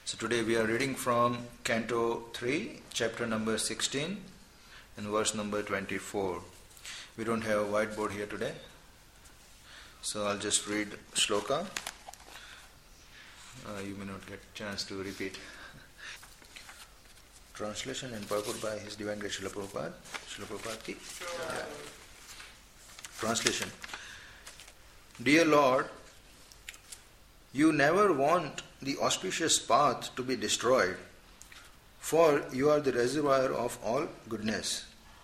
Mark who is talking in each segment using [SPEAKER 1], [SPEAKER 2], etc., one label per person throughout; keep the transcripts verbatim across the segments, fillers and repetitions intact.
[SPEAKER 1] So today we are reading from Canto three, chapter number sixteen and verse number twenty-four. We don't have a whiteboard here today, so I'll just read shloka. Uh, you may not get a chance to repeat. Translation and purport by His Divine Grace Srila Prabhupada. Srila Prabhupada ki? Yeah. Translation. Dear Lord, you never want the auspicious path to be destroyed, for you are the reservoir of all goodness.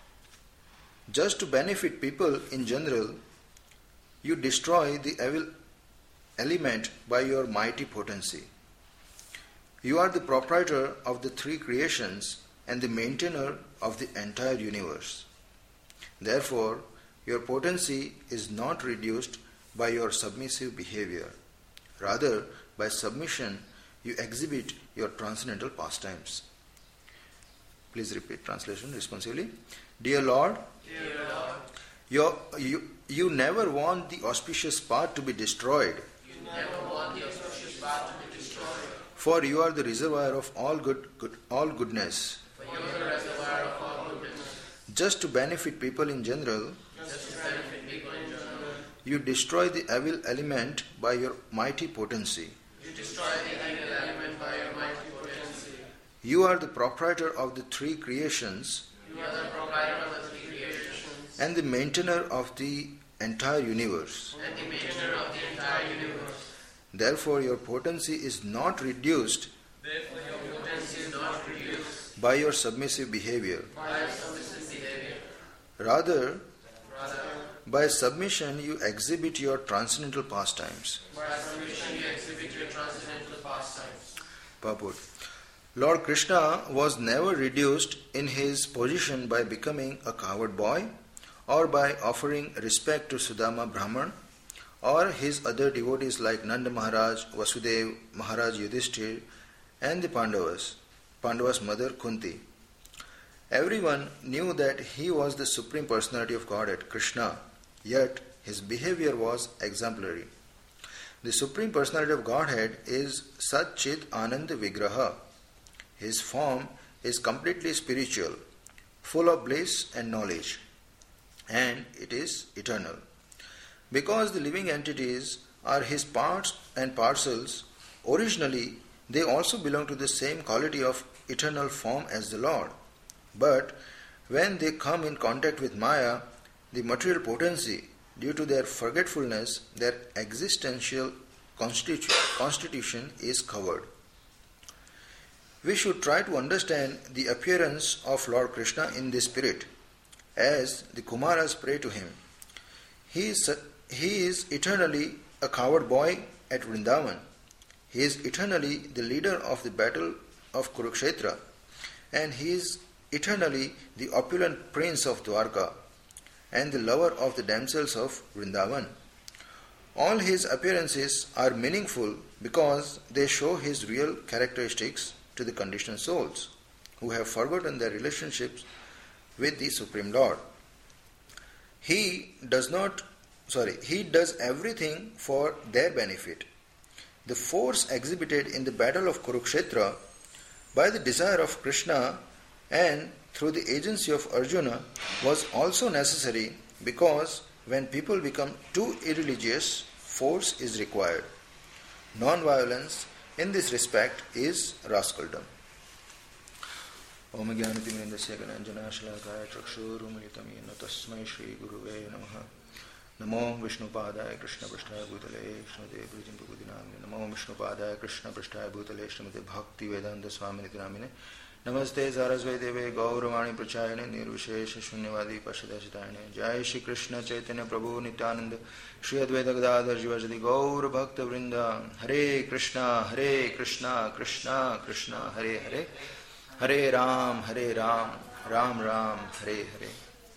[SPEAKER 1] Just to benefit people in general, you destroy the evil element by your mighty potency. You are the proprietor of the three creations and the maintainer of the entire universe. Therefore, your potency is not reduced by your submissive behavior. Rather, by submission, you exhibit your transcendental pastimes. Please repeat translation responsively. Dear Lord,
[SPEAKER 2] Dear Lord,
[SPEAKER 1] you, you, you never want the auspicious path to be destroyed.
[SPEAKER 2] You never want the auspicious path to be destroyed.
[SPEAKER 1] For you are the reservoir of all good, good all goodness.
[SPEAKER 2] For you are the reservoir of all goodness.
[SPEAKER 1] Just to benefit people in general,
[SPEAKER 2] Just to benefit people in general,
[SPEAKER 1] you destroy the evil element by your mighty potency.
[SPEAKER 2] you destroy the evil element by your mighty potency.
[SPEAKER 1] You are the proprietor of the three creations
[SPEAKER 2] You are the proprietor of the three creations
[SPEAKER 1] and the maintainer of the entire universe.
[SPEAKER 2] and the maintainer of the entire universe.
[SPEAKER 1] Therefore, your potency is not reduced
[SPEAKER 2] Therefore, your potency is not reduced
[SPEAKER 1] by your submissive behavior.
[SPEAKER 2] by your submissive behavior.
[SPEAKER 1] Rather,
[SPEAKER 2] Rather,
[SPEAKER 1] by submission, you exhibit your transcendental pastimes.
[SPEAKER 2] by submission you exhibit your transcendental pastimes.
[SPEAKER 1] Purport. Lord Krishna was never reduced in his position by becoming a coward boy or by offering respect to Sudama Brahman or his other devotees like Nanda Maharaj, Vasudev, Maharaj Yudhishthir and the Pandavas, Pandavas' mother Kunti. Everyone knew that he was the Supreme Personality of Godhead, Krishna, yet his behavior was exemplary. The Supreme Personality of Godhead is Sat Chit Ananda Vigraha. His form is completely spiritual, full of bliss and knowledge, and it is eternal. Because the living entities are his parts and parcels, originally they also belong to the same quality of eternal form as the Lord. But when they come in contact with Maya, the material potency, due to their forgetfulness, their existential constitu- constitution is covered. We should try to understand the appearance of Lord Krishna in this spirit, as the Kumaras pray to him. He is, he is eternally a coward boy at Vrindavan. He is eternally the leader of the battle of Kurukshetra, and he is eternally the opulent prince of Dwarka and the lover of the damsels of Vrindavan. All his appearances are meaningful because they show his real characteristics to the conditioned souls who have forgotten their relationships with the Supreme Lord. He does not, sorry, he does everything for their benefit. The force exhibited in the battle of Kurukshetra by the desire of Krishna and through the agency of Arjuna was also necessary because when people become too irreligious, force is required. Non-violence in this respect is rascaldom. Om Jnanatimendasya Gananjana Shalakaya Chakshurumilitam Yena Tasmai Shri Guruve Namaha. Namo Vishnupadaya Krishna Prasthaya Bhutale Srimate Bhujimpugadinamine. Namo Vishnupadaya Krishna Prasthaya Bhutale Srimate Bhakti Vedanta Swamini Dinamine. Namaste Sarasvati Deve Gauravani Prachayane Nirvishesha Shunyavadi Pasadashitayane. Jai Shri Krishna Chaitanya Prabhu Nityananda Shri Advaita Gadadhar Jivajati Gaur Bhakta Vrinda. Hare Krishna Hare Krishna Krishna Krishna Hare Hare Hare Ram Hare Ram Ram Ram Hare Hare.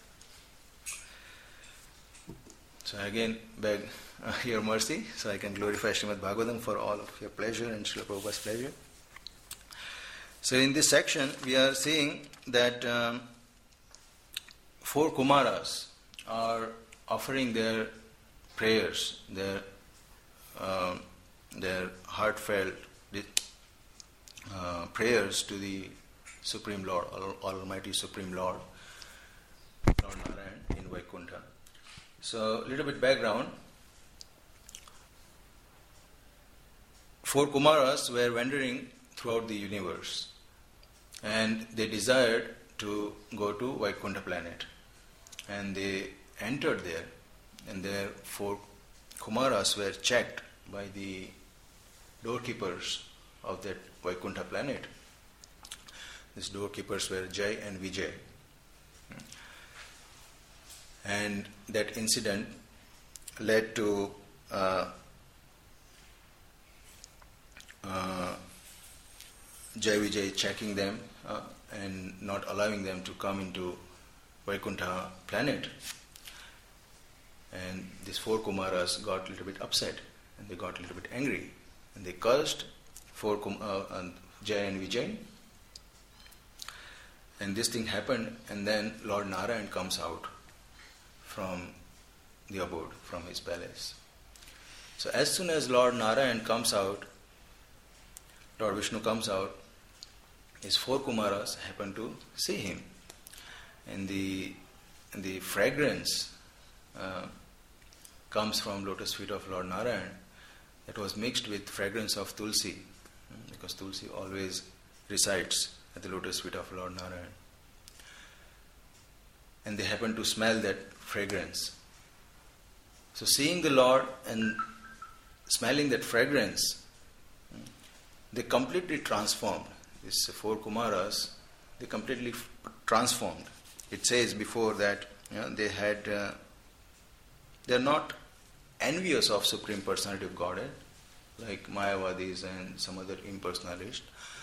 [SPEAKER 1] So I again beg uh, your mercy so I can glorify Srimad Bhagavatam for all of your pleasure and Srila Prabhupada's pleasure. So in this section we are seeing that um, four Kumaras are offering their prayers, their um, their heartfelt prayers to the Supreme Lord, Almighty Supreme Lord, Lord Narayan in Vaikuntha. So, a little bit background. Four Kumaras were wandering throughout the universe, and they desired to go to Vaikuntha planet. And they entered there, and their four Kumaras were checked by the doorkeepers of that Vaikuntha planet. These doorkeepers were Jai and Vijay. And that incident led to uh, uh, Jai Vijay checking them uh, and not allowing them to come into Vaikuntha planet. And these four Kumaras got a little bit upset, and they got a little bit angry, and they cursed four Kum- uh, and Jai and Vijay. And this thing happened, and then Lord Narayan comes out from the abode, from his palace. So as soon as Lord Narayan comes out, Lord Vishnu comes out, his four Kumaras happen to see him. And the, and the fragrance uh, comes from lotus feet of Lord Narayan that was mixed with fragrance of Tulsi, because Tulsi always resides at the lotus feet of Lord Narayan. And they happen to smell that fragrance. So seeing the Lord and smelling that fragrance, they completely transformed. These four Kumaras, they completely f- transformed. It says before that you know, they had, uh, they are not envious of Supreme Personality of Godhead, like Mayavadis and some other impersonalists,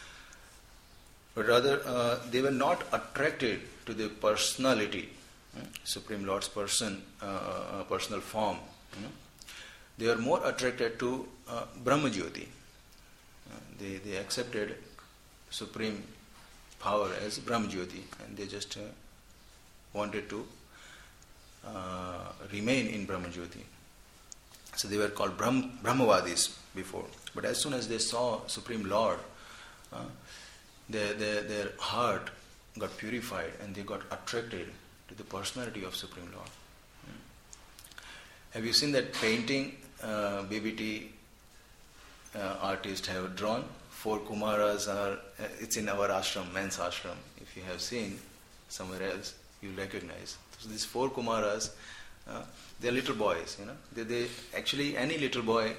[SPEAKER 1] but rather uh, they were not attracted to the personality, uh, Supreme Lord's person, uh, uh, personal form. You know. They were more attracted to uh, Brahma Jyoti. Uh, they, they accepted Supreme power as Brahma Jyoti, and they just uh, wanted to uh, remain in Brahma Jyoti. So they were called Brahm, Brahmavadis before. But as soon as they saw Supreme Lord, uh, their, their, their heart got purified and they got attracted to the personality of Supreme Lord. Hmm. Have you seen that painting uh, B B T uh, artists have drawn? Four Kumaras are, uh, it's in our ashram, men's ashram. If you have seen somewhere else, you recognize. So these four Kumaras, uh, they're little boys, you know. They, they actually any little boy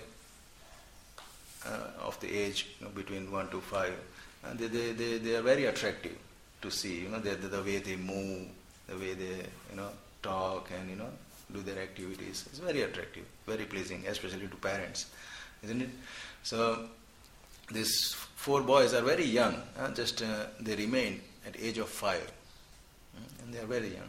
[SPEAKER 1] uh, of the age you know, between one to five, uh, they, they, they, they are very attractive to see. You know, the, the, the way they move, the way they you know talk and you know do their activities. It's very attractive, very pleasing, especially to parents, isn't it? So these four boys are very young. Uh, just uh, they remain at age of five, and they are very young.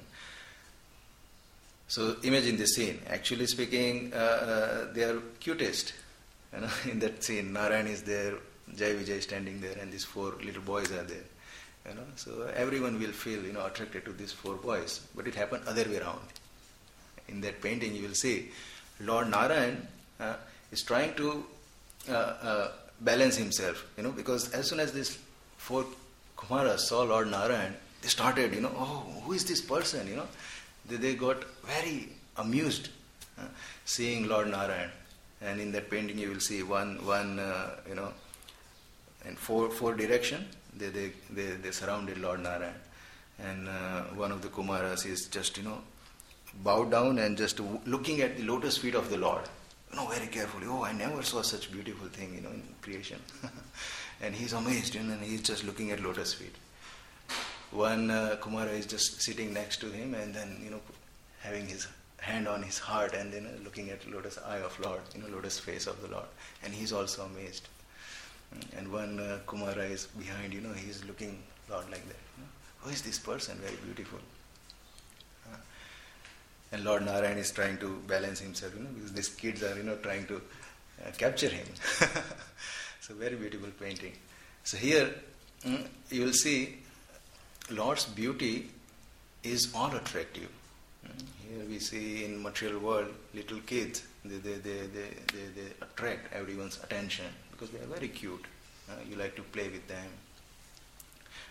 [SPEAKER 1] So imagine the scene. Actually speaking, uh, uh, they are cutest. You know, in that scene, Narayan is there, Jai Vijay standing there, and these four little boys are there. You know, so everyone will feel you know attracted to these four boys. But it happened other way around. In that painting, you will see Lord Narayan uh, is trying to uh, uh, balance himself. You know, because as soon as these four Kumaras saw Lord Narayan, they started, you know, oh, who is this person? You know. They got very amused uh, seeing Lord Narayan, and in that painting you will see one, one uh, you know, in four, four direction. They, they, they, they surrounded Lord Narayan, and uh, one of the Kumaras is just you know bowed down and just w- looking at the lotus feet of the Lord. You know, very carefully. Oh, I never saw such beautiful thing, you know, in creation. And he's amazed, you know, and he's just looking at lotus feet. One uh, Kumara is just sitting next to him and then, you know, having his hand on his heart and then you know, looking at lotus eye of Lord, you know, lotus face of the Lord. And he's also amazed. And one uh, Kumara is behind, you know, he's looking Lord like that. You know, who is this person? Very beautiful. Uh, and Lord Narayan is trying to balance himself, you know, because these kids are, you know, trying to uh, capture him. So very beautiful painting. So here mm, you will see Lord's beauty is all attractive. Here we see in material world little kids, they, they, they, they, they, they attract everyone's attention because they are very cute. Uh, you like to play with them.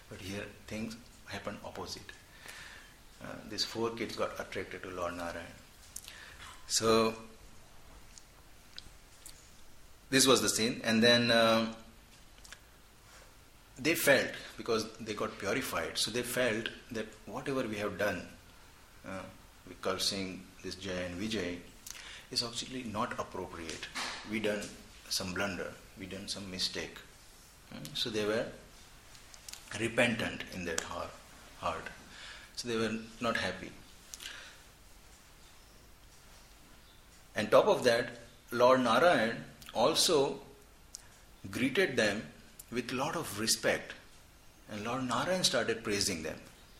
[SPEAKER 3] But here things happen opposite. Uh, these four kids got attracted to Lord Narayan. So this was the scene, and then um, they felt, because they got purified, so they felt that whatever we have done, uh, with cursing this Jay and Vijay, is actually not appropriate. We done some blunder, we done some mistake. Hmm? So they were repentant in their heart. heart. So they were not happy. And top of that, Lord Narayan also greeted them with a lot of respect. And Lord Narayan started praising them.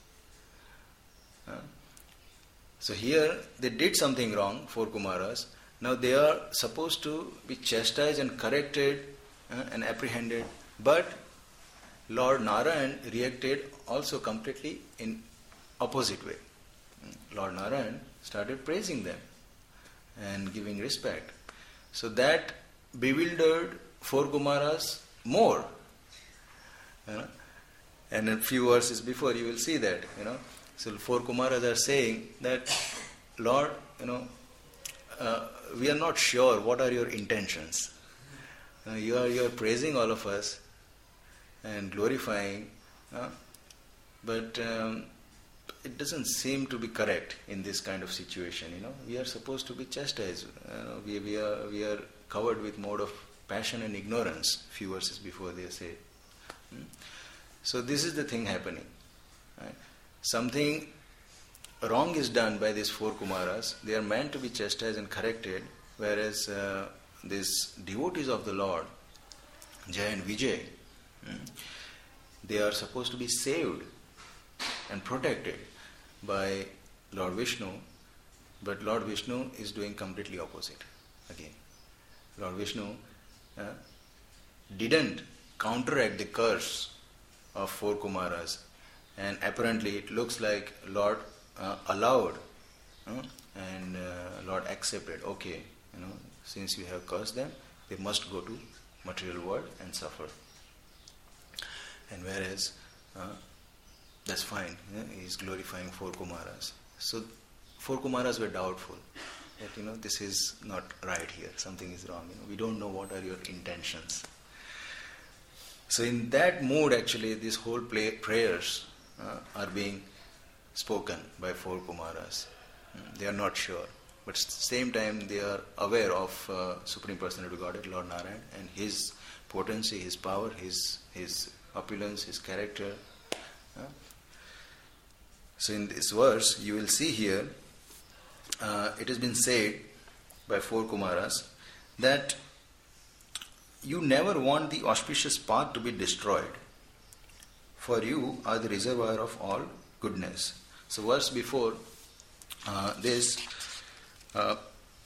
[SPEAKER 3] Uh, so here they did something wrong, four Kumaras. Now they are supposed to be chastised and corrected uh, and apprehended. But Lord Narayan reacted also completely in opposite way. Lord Narayan started praising them and giving respect. So that bewildered four Kumaras more. You know? And a few verses before you will see that, you know. So four Kumaras are saying that, Lord, you know, uh, we are not sure what are your intentions. Uh, you are you are praising all of us and glorifying, uh, but um, it doesn't seem to be correct in this kind of situation. You know, we are supposed to be chastised. Uh, we we are we are covered with mode of passion and ignorance. Few verses before they say. Hmm? So this is the thing happening. Right? Something wrong is done by these four Kumaras. They are meant to be chastised and corrected, whereas uh, these devotees of the Lord, Jay and Vijay, hmm, they are supposed to be saved and protected by Lord Vishnu, but Lord Vishnu is doing completely opposite again. Lord Vishnu uh, didn't counteract the curse of four Kumaras, and apparently it looks like Lord uh, allowed uh, and uh, Lord accepted. Okay, you know, since you have cursed them, they must go to material world and suffer. And whereas uh, that's fine, yeah, he is glorifying four Kumaras. So four Kumaras were doubtful that, you know, this is not right here, something is wrong. You know, we don't know what are your intentions. So in that mood, actually, these whole play, prayers uh, are being spoken by four Kumaras. Mm, they are not sure, but at the same time they are aware of uh, Supreme Personality of Godhead, Lord Narayan, and His potency, His power, His His opulence, His character. Uh, so in this verse, you will see here, uh, it has been said by four Kumaras that you never want the auspicious path to be destroyed, for you are the reservoir of all goodness. So verse before uh, this, uh,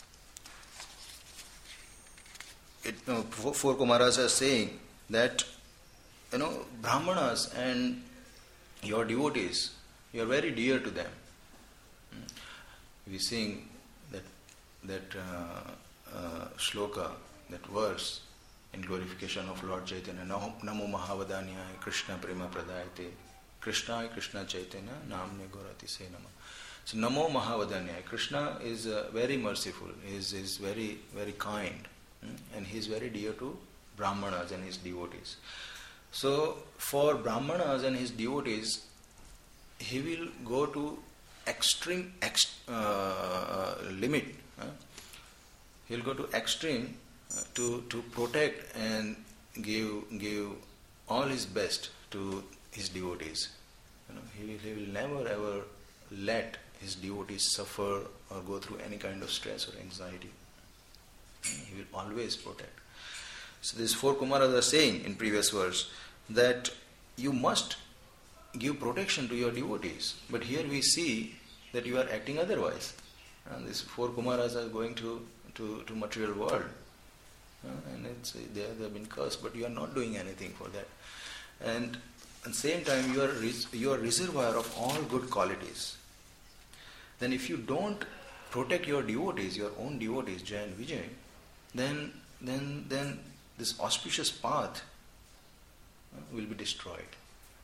[SPEAKER 3] it, you know, four, four Kumaras are saying that, you know, Brahmanas and your devotees, you are very dear to them. We sing that that uh, uh, shloka, that verse in glorification of Lord Chaitanya, Namo Mahavadanyaya Krishna Prema Pradayate Krishna Krishna Chaitanya Namne Gorati Se Nama. So Namo Mahavadanyaya, Krishna is uh, very merciful, he is, is very very kind, hmm? and he is very dear to Brahmanas and his devotees. So for Brahmanas and his devotees, he will go to extreme ex, uh, limit. Huh? He will go to extreme uh, to to protect and give give all his best to his devotees. You know, he will, he will never ever let his devotees suffer or go through any kind of stress or anxiety. He will always protect. So these four Kumaras are saying in previous verse that you must give protection to your devotees. But here we see that you are acting otherwise. And these four Kumaras are going to, to, to material world. Uh, and it's, they have been cursed, but you are not doing anything for that. And at the same time, you are, res- you are reservoir of all good qualities. Then if you don't protect your devotees, your own devotees, Jay and Vijay, then, then, then this auspicious path uh, will be destroyed.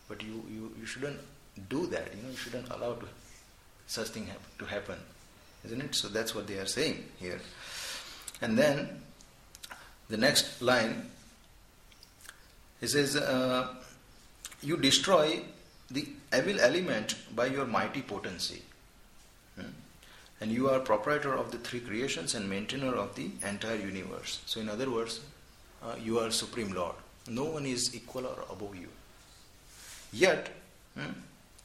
[SPEAKER 3] But you, you, you shouldn't do that. You know, you shouldn't allow to, such thing hap- to happen, isn't it? So that's what they are saying here. And then the next line, he says, uh, you destroy the evil element by your mighty potency. Hmm? And you are proprietor of the three creations and maintainer of the entire universe. So in other words, uh, you are Supreme Lord. No one is equal or above you. Yet, hmm,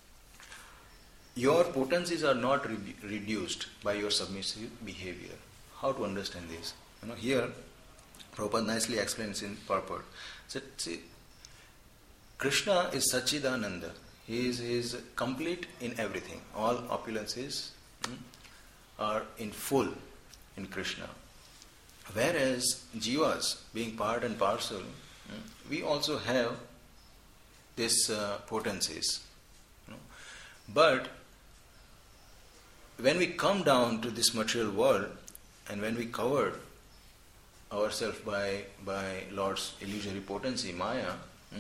[SPEAKER 3] your potencies are not re- reduced by your submissive behavior. How to understand this? You know, here, Prabhupada nicely explains in purport. So, see, Krishna is Sachidananda. He is, he is complete in everything. All opulences hmm, are in full in Krishna. Whereas Jivas, being part and parcel, hmm, we also have these uh, potencies. You know. But when we come down to this material world, and when we cover ourselves by, by Lord's illusory potency, Maya, hmm,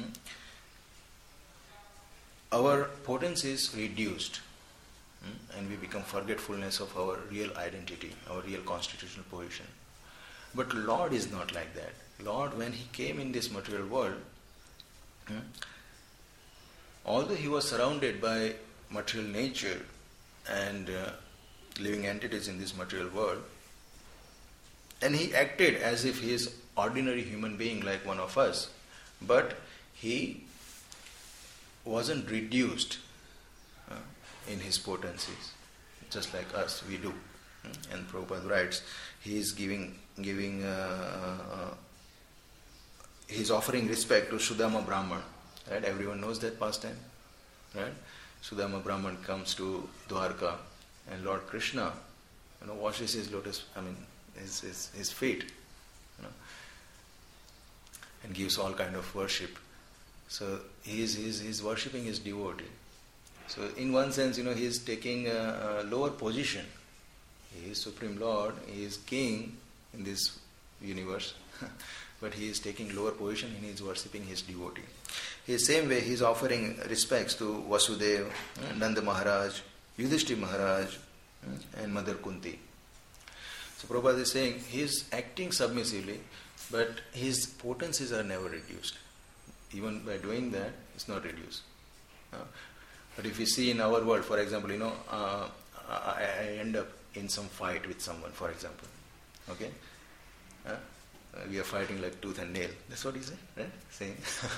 [SPEAKER 3] our potency is reduced, hmm, and we become forgetfulness of our real identity, our real constitutional position. But Lord is not like that. Lord, when He came in this material world, hmm, although He was surrounded by material nature and uh, living entities in this material world, and He acted as if He is ordinary human being like one of us, but He wasn't reduced uh, in His potencies, just like us, we do. And Prabhupada writes, He is giving, giving, uh, uh, He is offering respect to Sudama Brahman. Right? Everyone knows that pastime. Right? Sudama Brahman comes to Dwarka, and Lord Krishna, you know, washes his lotus, I mean, his his, his feet, you know, and gives all kind of worship. So he is, he is, he is worshipping his devotee. So in one sense, you know, he is taking a, a lower position. He is Supreme Lord, he is King in this universe, but he is taking lower position and he is worshipping his devotee. In the same way, he is offering respects to Vasudeva, Nanda Maharaj, Yudhishthira Maharaj, and Mother Kunti. So Prabhupada is saying he is acting submissively, but his potencies are never reduced. Even by doing that, it's not reduced. Uh, but if you see in our world, for example, you know, uh, I, I end up in some fight with someone, for example. Okay? Uh, we are fighting like tooth and nail. That's what he said, right? Saying.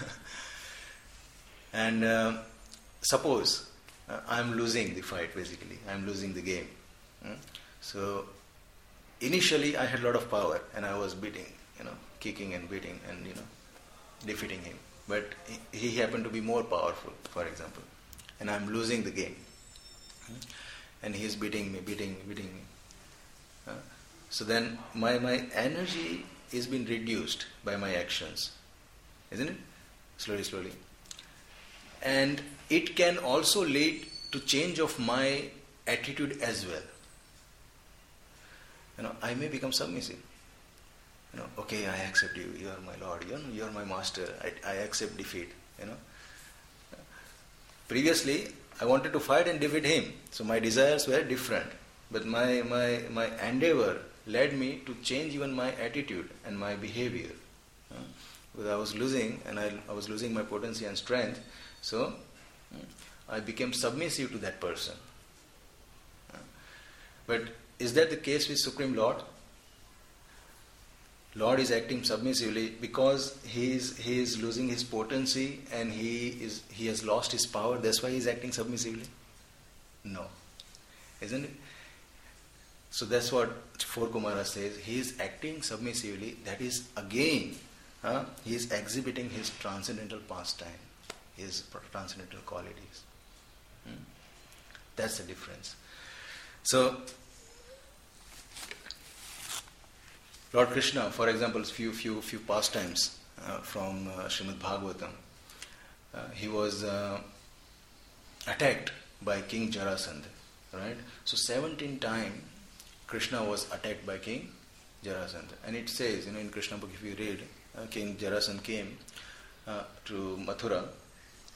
[SPEAKER 3] And uh, suppose uh, I'm losing the fight, basically. I'm losing the game. Hmm? So initially I had a lot of power and I was beating, you know, kicking and beating and, you know, defeating him. But he, he happened to be more powerful, for example. And I'm losing the game. Hmm? And he is beating me, beating me, beating me. Uh, so then my, my energy is being reduced by my actions. Isn't it? Slowly, slowly. And it can also lead to change of my attitude as well. You know, I may become submissive. You know, okay, I accept you. You are my Lord. You are, you are my master. I, I accept defeat. You know. Previously, I wanted to fight and defeat him. So my desires were different. But my, my, my endeavor led me to change even my attitude and my behavior. Uh, because I was losing, and I, I was losing my potency and strength. So uh, I became submissive to that person. Uh, but is that the case with Supreme Lord? Lord is acting submissively because he is he is losing his potency and he is he has lost his power. That's why he is acting submissively. No, isn't it? So that's what Four Kumara says. He is acting submissively. That is again, huh, he is exhibiting his transcendental pastime, his transcendental qualities. Hmm? That's the difference. So Lord Krishna, for example, few few few pastimes uh, from uh, Srimad Bhagavatam. Uh, he was uh, attacked by King Jarasandha, right? So seventeen times Krishna was attacked by King Jarasandha, and it says, you know, in Krishna book, if you read, uh, King Jarasandha came uh, to Mathura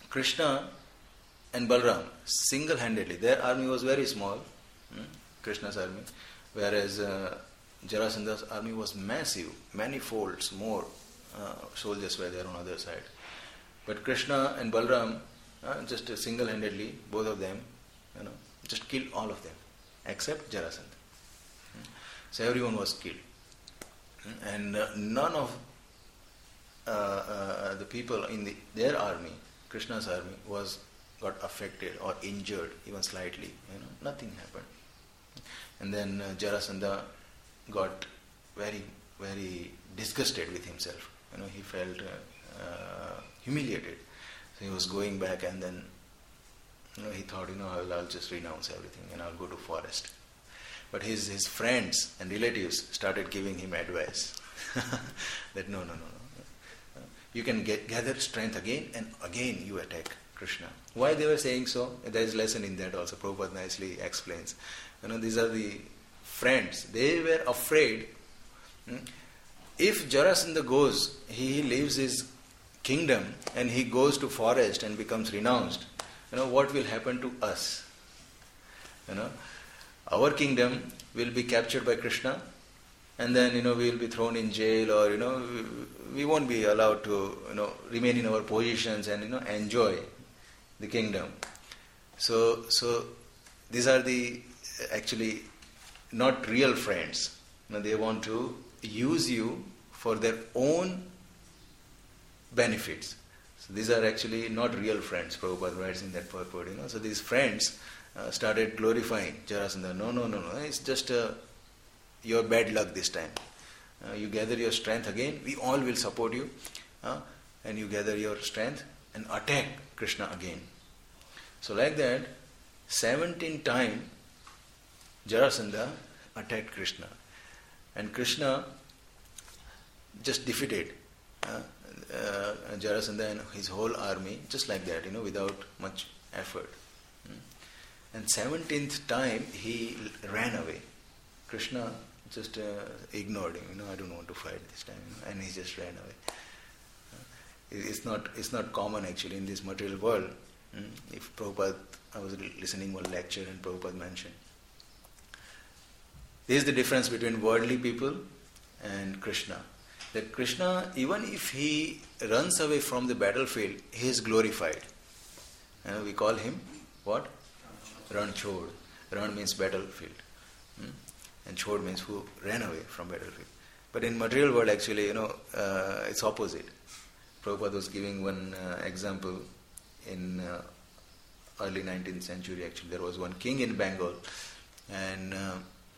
[SPEAKER 3] Krishna and Balram, single-handedly, their army was very small, hmm, Krishna's army, whereas uh, Jarasandha's army was massive, many folds more uh, soldiers were there on the other side. But Krishna and Balram, uh, just uh, single-handedly, both of them, you know, just killed all of them, except Jarasandha. Hmm. So everyone was killed. Hmm. And uh, none of uh, uh, the people in the, their army, Krishna's army, was got affected or injured even slightly. You know, nothing happened. And then uh, Jarasandha got very, very disgusted with himself. You know, he felt uh, uh, humiliated. So he was going back, and then, you know, he thought, you know, I'll, I'll just renounce everything and I'll go to forest. But his his friends and relatives started giving him advice that no, no, no, no. You can get, gather strength again, and again you attack Krishna. Why they were saying so? There is lesson in that also. Prabhupada nicely explains. You know, these are the friends. They were afraid. Hmm, if Jarasandha goes, he leaves his kingdom and he goes to forest and becomes renounced. You know, what will happen to us? You know, our kingdom will be captured by Krishna, and then, you know, we will be thrown in jail, or, you know, we, we won't be allowed to, you know, remain in our positions and, you know, enjoy the kingdom. So, so these are the actually not real friends. You know, they want to use you for their own benefits. So these are actually not real friends. Prabhupada writes in that purport. You know, so these friends uh, started glorifying Jarasandha. No, no, no, no. It's just uh, your bad luck this time. Uh, you gather your strength again. We all will support you, uh, and you gather your strength and attack Krishna again. So like that, seventeen times Jarasandha attacked Krishna, and Krishna just defeated uh, uh, Jarasandha and his whole army, just like that, you know, without much effort. Hmm. And seventeenth time he ran away. Krishna just uh, ignored him. You know, I don't want to fight this time, you know, and he just ran away. Uh, it's not it's not common actually in this material world. Hmm. If Prabhupada, I was listening one lecture and Prabhupada mentioned, this is the difference between worldly people and Krishna. That Krishna, even if he runs away from the battlefield, he is glorified. You know, we call him what? Ranchod. Ran means battlefield. Hmm? And Chod means who ran away from battlefield. But in material world actually, you know, uh, it's opposite. Prabhupada was giving one uh, example in uh, early nineteenth century actually. There was one king in Bengal, and uh,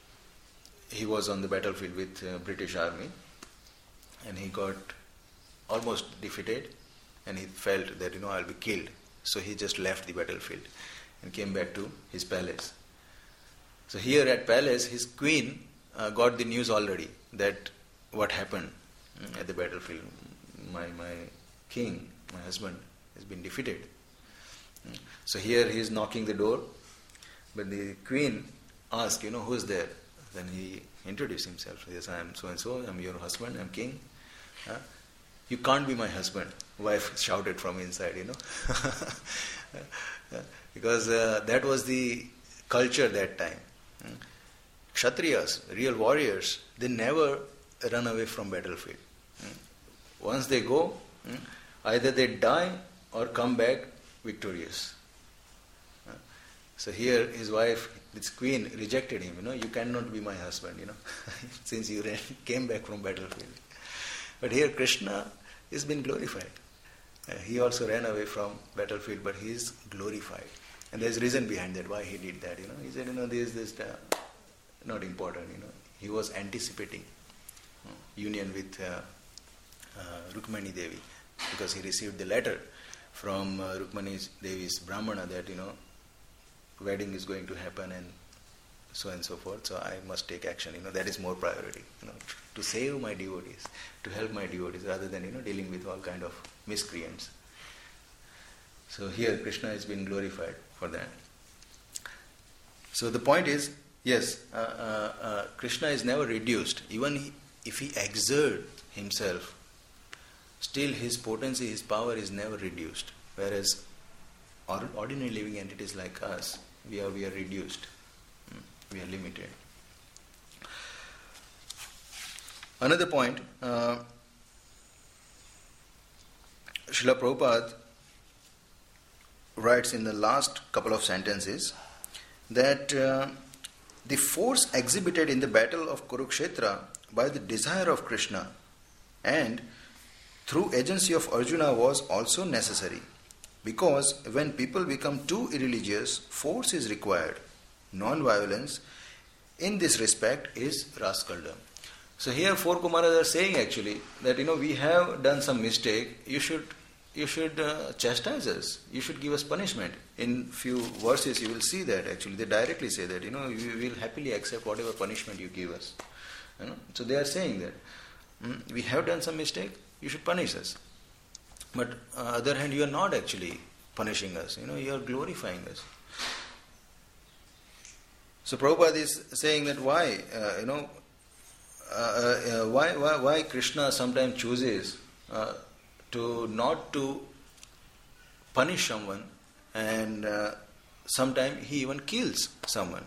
[SPEAKER 3] he was on the battlefield with uh, British army, and he got almost defeated, and he felt that, you know, I'll be killed. So he just left the battlefield and came back to his palace. So here at palace, his queen uh, got the news already that what happened at the battlefield. My my king, my husband, has been defeated. So here he is knocking the door, but the queen asked, you know, who is there? Then he introduced himself. Yes, I am so and so. I am your husband. I am king. Huh? You can't be my husband. Wife shouted from inside, you know, because uh, that was the culture that time. Kshatriyas, real warriors, they never run away from battlefield. Once they go, either they die or come back victorious. So here his wife, this queen, rejected him. You know, you cannot be my husband, you know, since you ran, came back from battlefield. But here Krishna has been glorified. Uh, he also ran away from battlefield, but he is glorified. And there's reason behind that, why he did that, you know. He said, you know, this is uh, not important, you know. He was anticipating uh, union with uh, uh, Rukmani Devi, because he received the letter from uh, Rukmani Devi's Brahmana that, you know, wedding is going to happen and so and so forth, so I must take action, you know, that is more priority, you know, to save my devotees, to help my devotees, rather than, you know, dealing with all kind of miscreants. So here Krishna has been glorified for that. So the point is, yes, uh, uh, uh, Krishna is never reduced. Even he, if he exerts himself, still his potency, his power is never reduced. Whereas or ordinary living entities like us, we are we are reduced, we are limited. Another point, uh, Srila Prabhupada writes in the last couple of sentences that uh, the force exhibited in the battle of Kurukshetra by the desire of Krishna and through agency of Arjuna was also necessary, because when people become too irreligious, force is required. Non-violence in this respect is Raskaldam. So here four Kumaras are saying actually that, you know, we have done some mistake, you should you should uh, chastise us, you should give us punishment. In few verses you will see that actually they directly say that, you know, we will happily accept whatever punishment you give us. You know? So they are saying that mm, we have done some mistake, you should punish us. But on the other hand, you are not actually punishing us, you know, you are glorifying us. So Prabhupada is saying that why, uh, you know, uh, uh, why, why, why Krishna sometimes chooses uh, to not to punish someone, and uh, sometimes he even kills someone.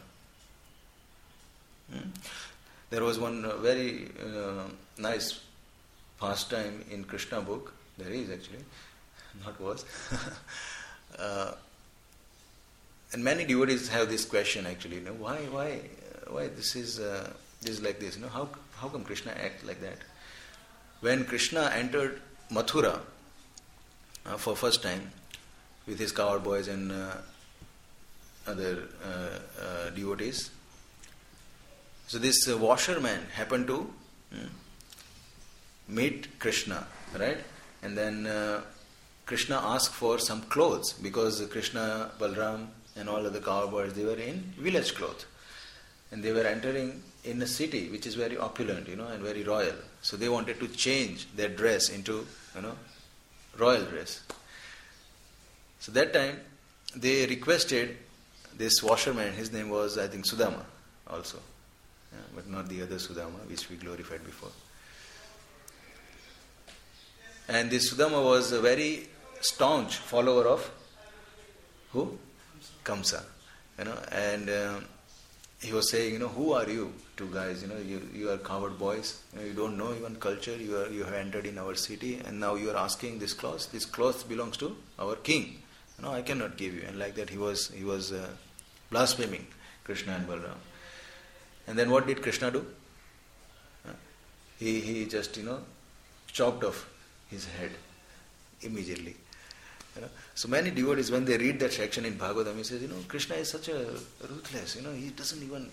[SPEAKER 3] Hmm? There was one uh, very uh, nice pastime in Krishna book. There is actually, not was. uh, and many devotees have this question actually. You know, why, why, uh, why this is uh, this is like this? You know, how how come Krishna act like that? When Krishna entered Mathura uh, for first time with his cowherd boys and uh, other uh, uh, devotees, so this uh, washerman happened to hmm, meet Krishna, right? And then uh, Krishna asked for some clothes, because Krishna, Balram and all other cowherd boys, they were in village clothes. And they were entering in a city which is very opulent, you know, and very royal. So they wanted to change their dress into, you know, royal dress. So that time they requested this washerman, his name was, I think, Sudama also, yeah, but not the other Sudama which we glorified before. And this Sudama was a very staunch follower of who? Kamsa. You know, and uh, he was saying, you know, who are you two guys? You know, you, you are cowherd boys. You know, you don't know even culture. You are you have entered in our city, and now you are asking this cloth. This cloth belongs to our king. You know, I cannot give you. And like that, he was he was uh, blaspheming Krishna and Balram. And then what did Krishna do? Uh, he he just you know chopped off his head immediately. You know? So many devotees, when they read that section in Bhagavatam, he says, you know, Krishna is such a ruthless, you know, he doesn't even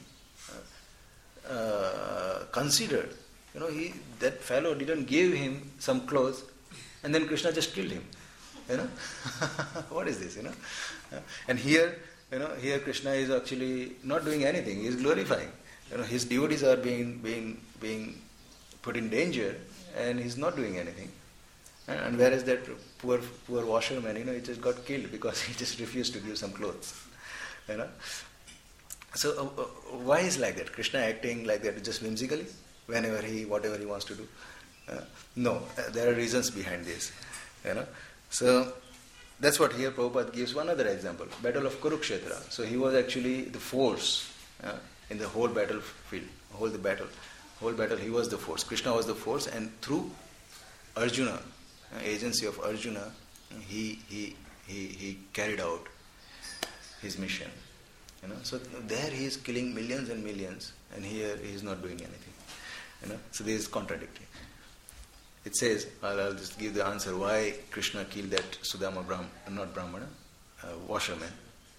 [SPEAKER 3] uh, uh, consider, you know, he that fellow didn't give him some clothes, and then Krishna just killed him. You know, what is this? You know, and here, you know, here Krishna is actually not doing anything; he is glorifying. You know, his devotees are being being being put in danger, and he is not doing anything. And whereas that poor poor washerman, you know, he just got killed because he just refused to give some clothes. You know, so uh, uh, why is like that? Krishna acting like that just whimsically, whenever he whatever he wants to do? Uh, no, uh, there are reasons behind this. You know, so that's what here Prabhupada gives one other example: Battle of Kurukshetra. So he was actually the force uh, in the whole battlefield, whole the battle, whole battle. He was the force. Krishna was the force, and through Arjuna, agency of Arjuna, he he he he carried out his mission. You know, so there he is killing millions and millions, and here he is not doing anything. You know, so this is contradictory. It says, I'll, I'll just give the answer why Krishna killed that Sudama Brahm, not Brahmana, uh, washerman.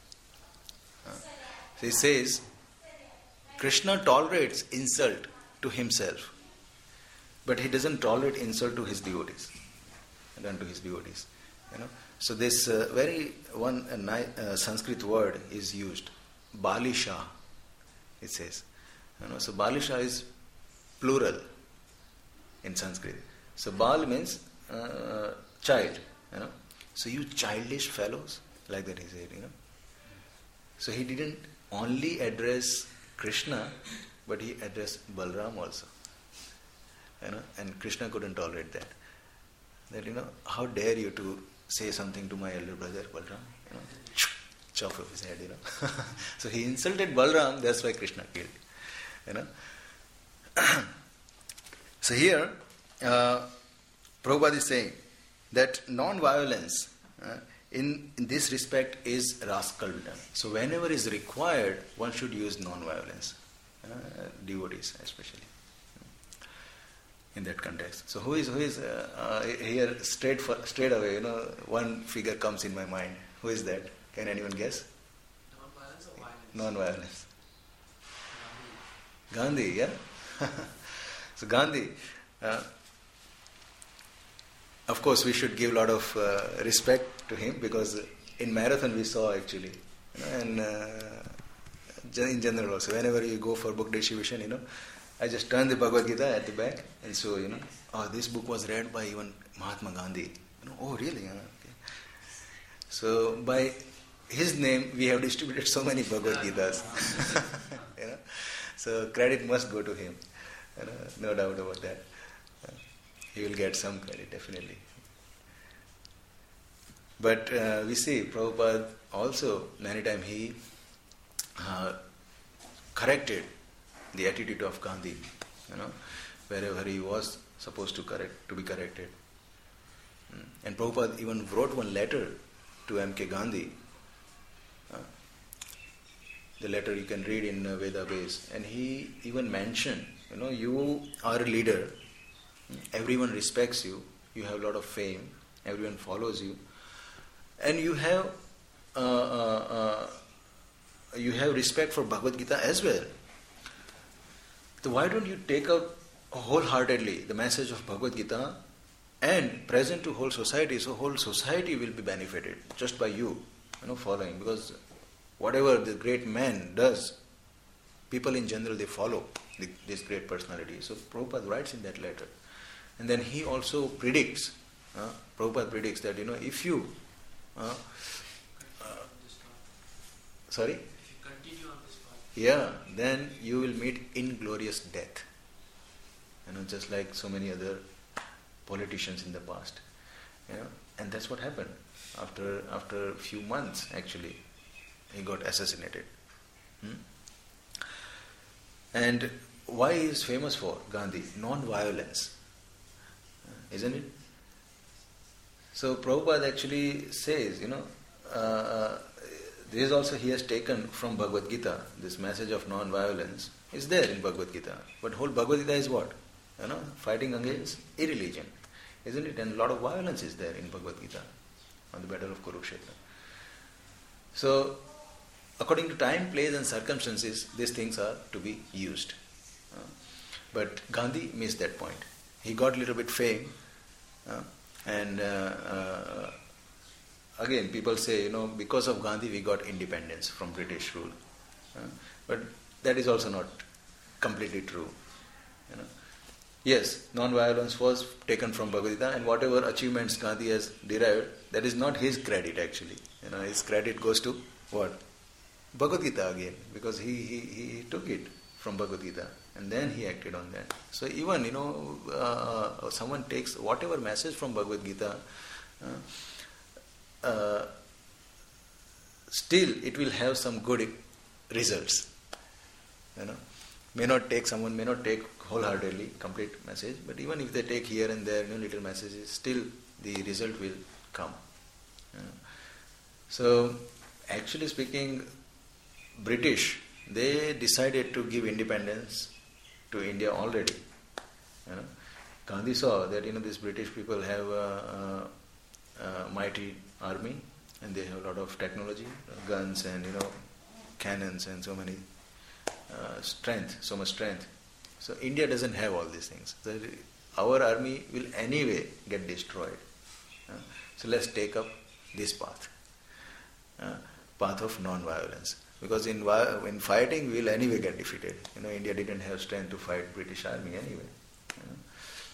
[SPEAKER 3] Uh, so he says, Krishna tolerates insult to himself, but he doesn't tolerate insult to his devotees. Done to his devotees, you know. So this uh, very one uh, ni- uh, Sanskrit word is used, Balisha. It says, you know. So Balisha is plural in Sanskrit. So Bal means uh, child, you know. So you childish fellows, like that he said, you know. So he didn't only address Krishna, but he addressed Balram also, you know. And Krishna couldn't tolerate that. That, you know, how dare you to say something to my elder brother Balram, you know, chop off his head, you know. So he insulted Balram, that's why Krishna killed, you know. So here, uh, Prabhupada is saying that non-violence uh, in, in this respect is rascaldom. So whenever is required, one should use non-violence, uh, devotees especially, in that context. So who is who is uh, uh, here straight for, straight away? You know, one figure comes in my mind. Who is that? Can anyone guess?
[SPEAKER 2] Non-violence or violence?
[SPEAKER 3] Non-violence. Gandhi, yeah. So Gandhi. Uh, of course, we should give a lot of uh, respect to him, because in marathon we saw actually, you know, and uh, in general also, whenever you go for book distribution, you know, I just turn the Bhagavad Gita at the back and so, you know, oh, this book was read by even Mahatma Gandhi. You know, oh, really? Huh? Okay. So by his name, we have distributed so many Bhagavad Gitas. You know, so credit must go to him. You know, no doubt about that. Uh, he will get some credit, definitely. But uh, we see Prabhupada also, many times he uh, corrected the attitude of Gandhi, you know, wherever he was supposed to correct, to be corrected. And Prabhupada even wrote one letter to M K Gandhi. Uh, the letter you can read in uh, Veda base, and he even mentioned, you know, you are a leader, everyone respects you, you have a lot of fame, everyone follows you, and you have uh, uh, uh, you have respect for Bhagavad Gita as well. So why don't you take up wholeheartedly the message of Bhagavad Gita and present to whole society, so whole society will be benefited just by you, you know, following. Because whatever the great man does, people in general, they follow the, this great personality. So Prabhupada writes in that letter. And then he also predicts, uh, Prabhupada predicts that, you know, if you, uh, uh, sorry? Yeah, then you will meet inglorious death. You know, just like so many other politicians in the past. You know, and that's what happened. After after a few months, actually, he got assassinated. Hmm? And why he is famous for, Gandhi? Non-violence. Isn't it? So Prabhupada actually says, you know, uh, this is also he has taken from Bhagavad Gita. This message of non-violence is there in Bhagavad Gita. But whole Bhagavad Gita is what? You know, fighting against irreligion. Isn't it? And a lot of violence is there in Bhagavad Gita on the battle of Kurukshetra. So, according to time, place and circumstances, these things are to be used. Uh, but Gandhi missed that point. He got a little bit fame, uh, and uh, uh, again, people say, you know, because of Gandhi we got independence from British rule. Uh, but that is also not completely true. You know. Yes, non-violence was taken from Bhagavad Gita, and whatever achievements Gandhi has derived, that is not his credit actually. You know, his credit goes to what? Bhagavad Gita again, because he, he, he took it from Bhagavad Gita and then he acted on that. So even, you know, uh, someone takes whatever message from Bhagavad Gita, uh, Uh, still it will have some good results. You know, may not take someone may not take wholeheartedly complete message, but even if they take here and there, you know, little messages, still the result will come. You know. So actually speaking, British, they decided to give independence to India already. You know, Gandhi saw that, you know, these British people have a, a, a mighty army, and they have a lot of technology, guns and, you know, cannons and so many uh, strength, so much strength. So India doesn't have all these things. So our army will anyway get destroyed. Uh, so let's take up this path, uh, path of non-violence. Because in in fighting we will anyway get defeated. You know, India didn't have strength to fight British army anyway. You know.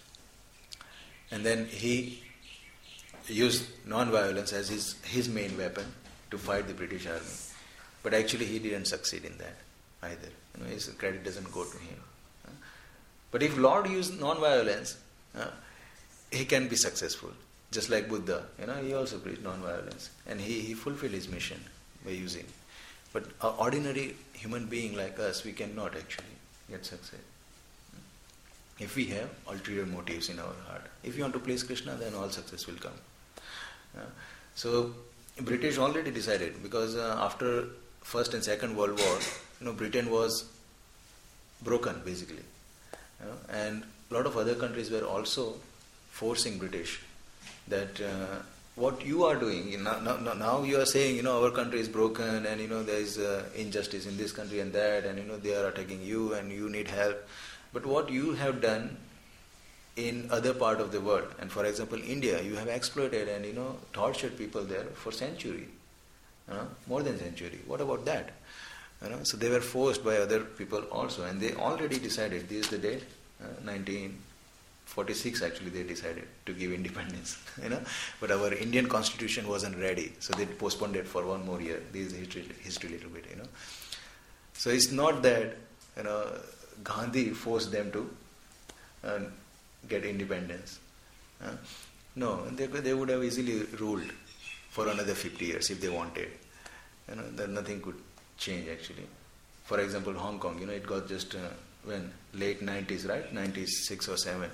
[SPEAKER 3] And then he used non-violence as his, his main weapon to fight the British army. But actually he didn't succeed in that either. You know, his credit doesn't go to him. But if Lord used non-violence, uh, he can be successful. Just like Buddha, you know, he also preached non-violence, and he, he fulfilled his mission by using. But an ordinary human being like us, we cannot actually get success if we have ulterior motives in our heart. If you want to please Krishna, then all success will come. Uh, so British already decided, because uh, after First and Second World War, you know, Britain was broken basically, you know, and a lot of other countries were also forcing British that uh, what you are doing, now, now, now you are saying, you know, our country is broken and, you know, there is uh, injustice in this country and that, and, you know, they are attacking you and you need help. But what you have done in other part of the world, and for example India, you have exploited and, you know, tortured people there for century, you know, more than century. What about that? You know, so they were forced by other people also, and they already decided, this is the date, uh, nineteen forty-six actually they decided to give independence, you know, but our Indian constitution wasn't ready, so they postponed it for one more year. This is history, history little bit, you know. So it's not that, you know, Gandhi forced them to uh, get independence. Uh, no, they, they would have easily ruled for another fifty years if they wanted. You know, that nothing could change actually. For example, Hong Kong, you know, it got just uh, when late nineties, right? ninety-six or seven.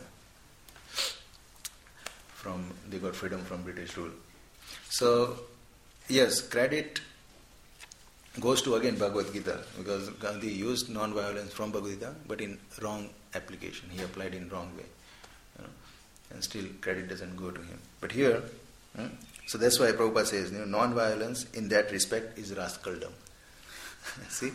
[SPEAKER 3] From they got freedom from British rule. So yes, credit goes to again Bhagavad Gita, because Gandhi used non-violence from Bhagavad Gita, but in wrong application. He applied in wrong way, you know, and still credit doesn't go to him. But here, hmm, so that's why Prabhupada says, you know, non-violence in that respect is rascaldom. See?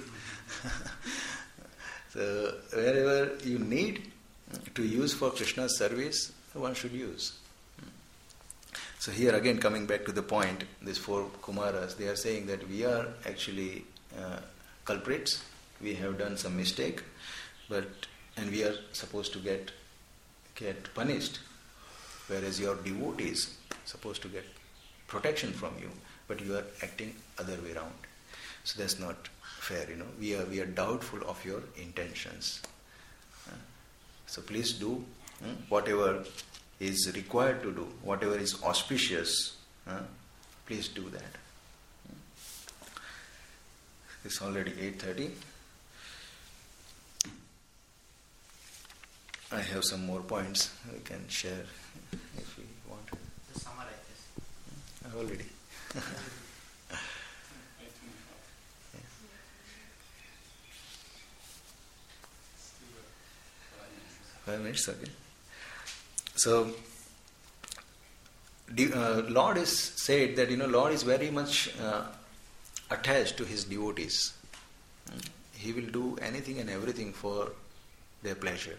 [SPEAKER 3] So wherever you need to use for Krishna's service, one should use. So here again, coming back to the point, these four Kumaras, they are saying that we are actually uh, culprits. We have done some mistake, but and we are supposed to get get punished, whereas your devotees supposed to get protection from you, but you are acting other way around. So that's not fair, you know. We are we are doubtful of your intentions. Uh, so please do uh, whatever is required to do, whatever is auspicious, uh, please do that. It's already eight thirty. I have some more points we can share if we want.
[SPEAKER 2] Just summarize this.
[SPEAKER 3] Already. Five minutes, okay. So, uh, Lord is said that, you know, Lord is very much uh, attached to his devotees. He will do anything and everything for their pleasure.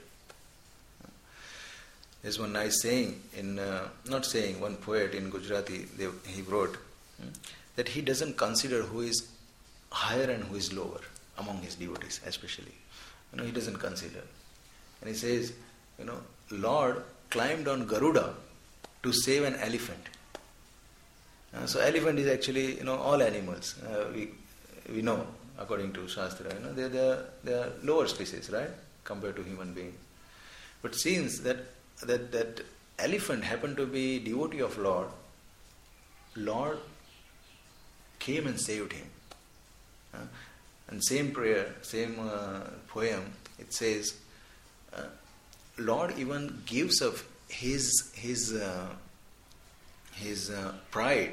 [SPEAKER 3] There's one nice saying in, uh, not saying, one poet in Gujarati, they, he wrote that he doesn't consider who is higher and who is lower among his devotees, especially. You know, he doesn't consider. And he says, you know, Lord climbed on Garuda to save an elephant. Uh, so elephant is actually, you know, all animals. Uh, we we know, according to Shastra, you know, they are they are lower species, right, compared to human being. But since that that that elephant happened to be devotee of Lord, Lord came and saved him. Uh, and same prayer, same uh, poem, it says, uh, Lord even gives up his his uh, his uh, pride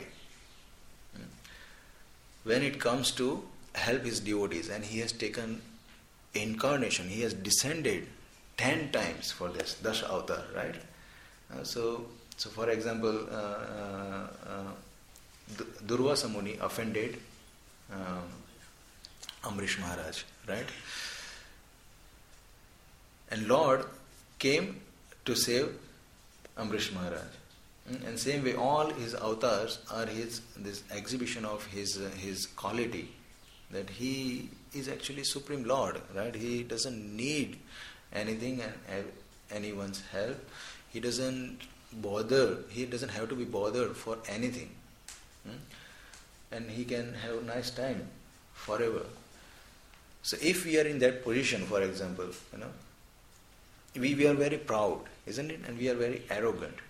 [SPEAKER 3] when it comes to help his devotees, and he has taken incarnation. He has descended ten times for this Dash Avatar, right? Uh, so, so for example, uh, uh, uh, Durvasa Muni offended um, Amrish Maharaj, right? And Lord came to save Amrish Maharaj. And same way, all his avatars are his this exhibition of his uh, his quality, that he is actually Supreme Lord, right? He doesn't need anything and anyone's help. He doesn't bother. He doesn't have to be bothered for anything, hmm? And he can have a nice time forever. So, if we are in that position, for example, you know, we we are very proud, isn't it? And we are very arrogant.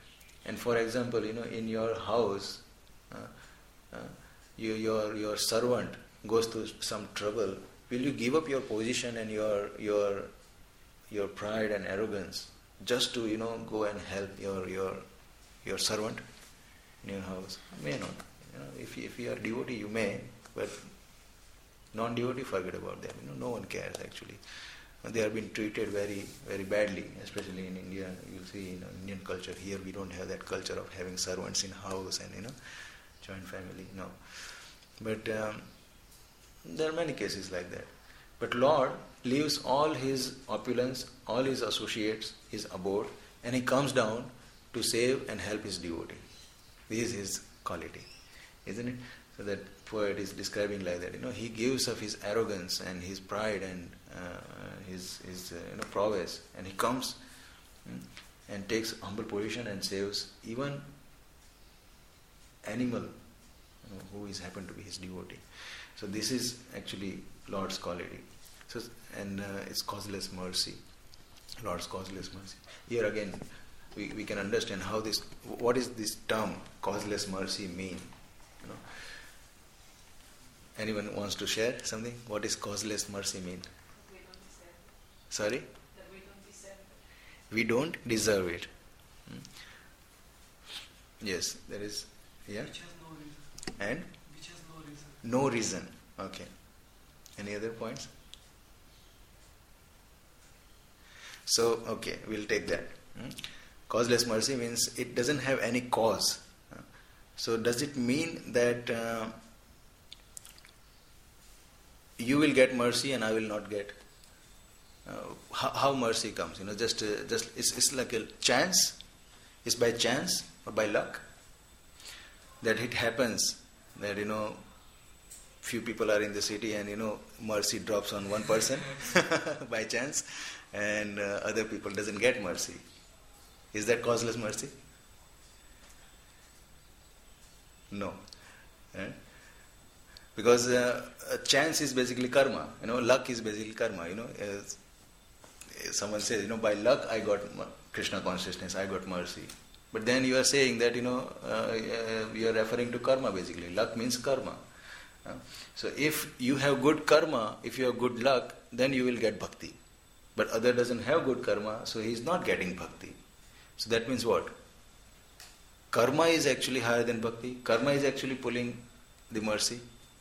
[SPEAKER 3] And for example, you know, in your house, uh, uh, you, your your servant goes through some trouble. Will you give up your position and your your your pride and arrogance just to, you know, go and help your your your servant in your house? May not. You know, if if you are devotee, you may, but non-devotee, forget about them. You know, no one cares actually. They are being treated very very badly, especially in India. You'll see in Indian culture. Here we don't have that culture of having servants in house and, you know, joint family. No, but um, there are many cases like that. But Lord leaves all his opulence, all his associates, his abode, and he comes down to save and help his devotee. This is his quality, isn't it? So that poet is describing like that. You know, he gives of his arrogance and his pride and uh, his his uh, you know prowess, and he comes mm, and takes humble position and saves even animal, you know, who is happened to be his devotee. So this is actually Lord's quality. So and uh, it's causeless mercy. Lord's causeless mercy. Here again, we, we can understand how this. What is this term causeless mercy mean? You know. Anyone wants to share something? What is causeless mercy mean?
[SPEAKER 4] We don't deserve it.
[SPEAKER 3] Sorry?
[SPEAKER 4] That we don't deserve it.
[SPEAKER 3] We don't deserve it. Hmm? Yes, there is. Yeah.
[SPEAKER 5] Which has no reason.
[SPEAKER 3] And
[SPEAKER 5] Which has no reason.
[SPEAKER 3] no reason. Okay. Any other points? So, okay, we'll take that. Hmm? Causeless mercy means it doesn't have any cause. Uh, So, does it mean that uh, you will get mercy and I will not get? Uh, how, how mercy comes? You know, just uh, just it's, it's like a chance. It's by chance or by luck that it happens that, you know, few people are in the city and, you know, mercy drops on one person by chance, and uh, other people doesn't get mercy. Is that causeless mercy? No. Eh? Because uh, a chance is basically karma. You know, luck is basically karma. You know, as, as someone says, you know, by luck I got Krishna consciousness, I got mercy. But then you are saying that, you know, uh, you are referring to karma basically. Luck means karma. Uh, so if you have good karma, if you have good luck, then you will get bhakti. But other doesn't have good karma, so he is not getting bhakti. So that means what? Karma is actually higher than bhakti. Karma is actually pulling the mercy.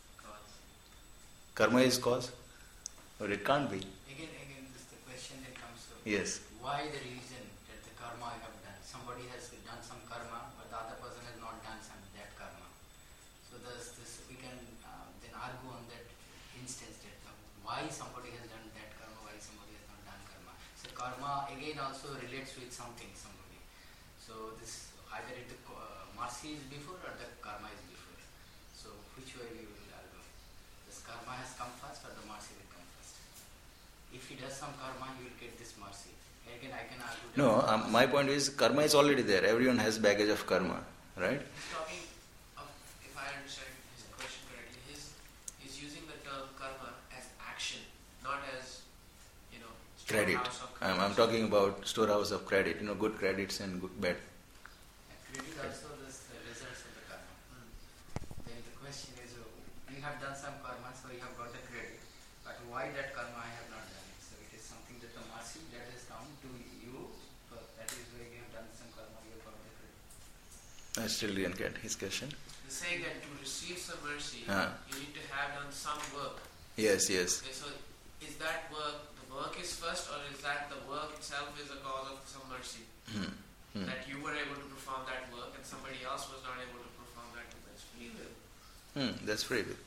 [SPEAKER 3] Karma is cause? Or it can't be.
[SPEAKER 6] Again, again, this the question that comes to
[SPEAKER 3] Yes.
[SPEAKER 6] why the reason that the karma I have done. Somebody has done some karma, but the other person has not done some that karma. So there's this, we can uh, then argue on that instance that uh, why somebody has done that karma, why somebody has not done karma. So karma again also relates with something, somebody. So this either it the uh, mercy is before or the karma is before. So which way we will argue? This karma has come first or the mercy will come first? If he does some karma, he will get this mercy. Again, I can argue. that
[SPEAKER 3] No,
[SPEAKER 6] the
[SPEAKER 3] um, my point is karma is already there. Everyone has baggage of karma, right?
[SPEAKER 2] He's talking of, if I understand his question correctly, he's, he's using the term karma as action, not as, you know,
[SPEAKER 3] Credit.
[SPEAKER 2] storehouse of
[SPEAKER 3] I'm, I'm
[SPEAKER 2] credit.
[SPEAKER 3] talking about storehouse of credit, you know, good credits and good bad.
[SPEAKER 6] Credit also this the results of the karma. Then the question is, uh, you have done some karma, so you have got the credit. But why that karma I have not done it? So it is something that the mercy that has come to you. So that is where you have done some karma, you have got the credit.
[SPEAKER 3] I still didn't get his question.
[SPEAKER 2] He's saying that to receive some mercy,
[SPEAKER 3] Ah.
[SPEAKER 2] you need to have done some work.
[SPEAKER 3] Yes, yes.
[SPEAKER 2] Okay, so is that work, the work is first, or is that the work itself is a cause of some mercy?
[SPEAKER 3] Hmm. Hmm.
[SPEAKER 2] That you were able to perform that work and somebody else was not able to perform that work. That's free will.
[SPEAKER 3] Hmm. That's free will.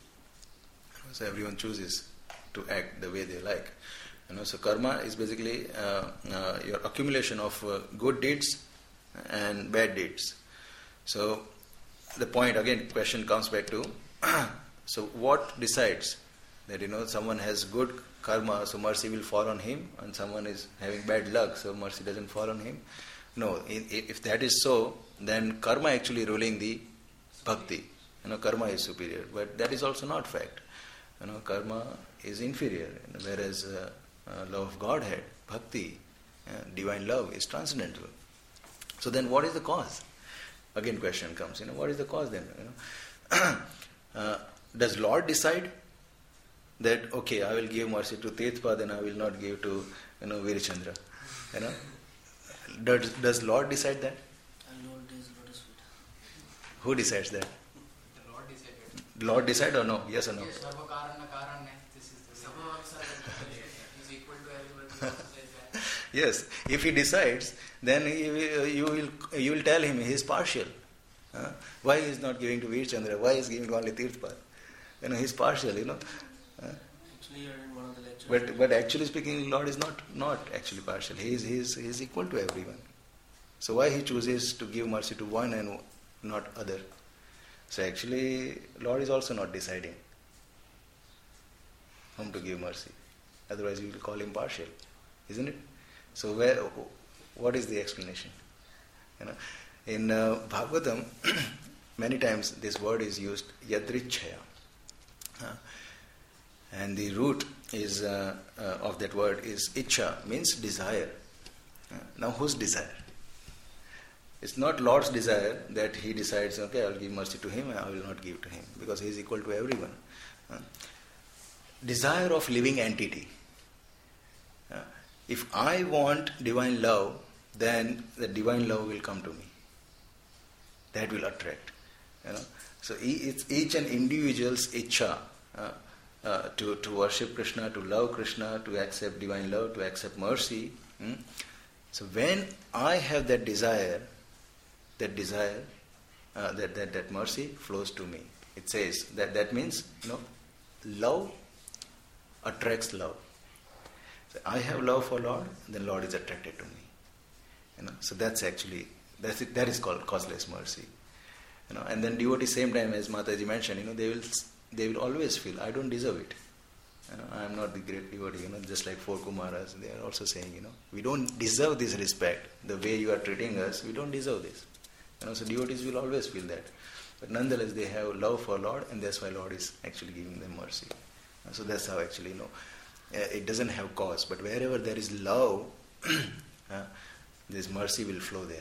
[SPEAKER 3] So everyone chooses to act the way they like. You know, so karma is basically uh, uh, your accumulation of uh, good deeds and bad deeds. So the point again, question comes back to so what decides that, you know, someone has good karma, so mercy will fall on him, and someone is having bad luck, so mercy doesn't fall on him? No, if that is so, then karma actually ruling the bhakti. You know, karma is superior, but that is also not fact. You know, karma is inferior, you know, whereas uh, uh, love of Godhead, bhakti, uh, divine love is transcendental. So then what is the cause? again question comes, you know, what is the cause then? You know? uh, does Lord decide that, okay, I will give mercy to Tirthpad and I will not give to, you know, Virichandra? You know? Does, does Lord decide that?
[SPEAKER 7] Lord is lotus feet.
[SPEAKER 3] Who decides that?
[SPEAKER 6] The Lord decided.
[SPEAKER 3] Lord decide or no? Yes or no?
[SPEAKER 6] Yes, Sarva Karana Karana. This is the way.
[SPEAKER 2] Samavamsa is equal to everyone. He also says that.
[SPEAKER 3] Yes. If he decides, then he will, you will you will tell him he is partial. Huh? Why he is not giving to Virchandra? Why he is giving to only Tirthpad? You know, he is partial, you know. Huh?
[SPEAKER 7] Actually, you heard in one of the lectures.
[SPEAKER 3] But but actually speaking, Lord is not, not actually partial. He is, he is he is equal to everyone. So why he chooses to give mercy to one and not other? So actually, Lord is also not deciding whom to give mercy. Otherwise, you will call him partial, isn't it? So where, what is the explanation? You know, in uh, Bhagavatam, many times this word is used, yadrichaya. Uh, and the root is uh, uh, of that word is icha, means desire. Uh, now whose desire? It's not Lord's desire that he decides, okay, I will give mercy to him and I will not give to him, because he is equal to everyone. Uh, desire of living entity. Uh, if I want divine love, then the divine love will come to me. That will attract. You know? So it's each and individual's icha uh, uh, to, to worship Krishna, to love Krishna, to accept divine love, to accept mercy. Hmm? So when I have that desire, that desire, uh, that, that, that mercy flows to me. It says that that means, you know, love attracts love. So I have love for Lord, then Lord is attracted to me. You know, so that's actually that's it, that is called causeless mercy. You know, and then devotees same time as Mataji mentioned, you know, they will they will always feel I don't deserve it. You know, I am not the great devotee. You know, just like four Kumaras, they are also saying, you know, we don't deserve this respect. The way you are treating us, we don't deserve this. You know, so devotees will always feel that. But nonetheless, they have love for Lord, and that's why Lord is actually giving them mercy. So that's how actually, you know, it doesn't have cause. But wherever there is love, uh, this mercy will flow there.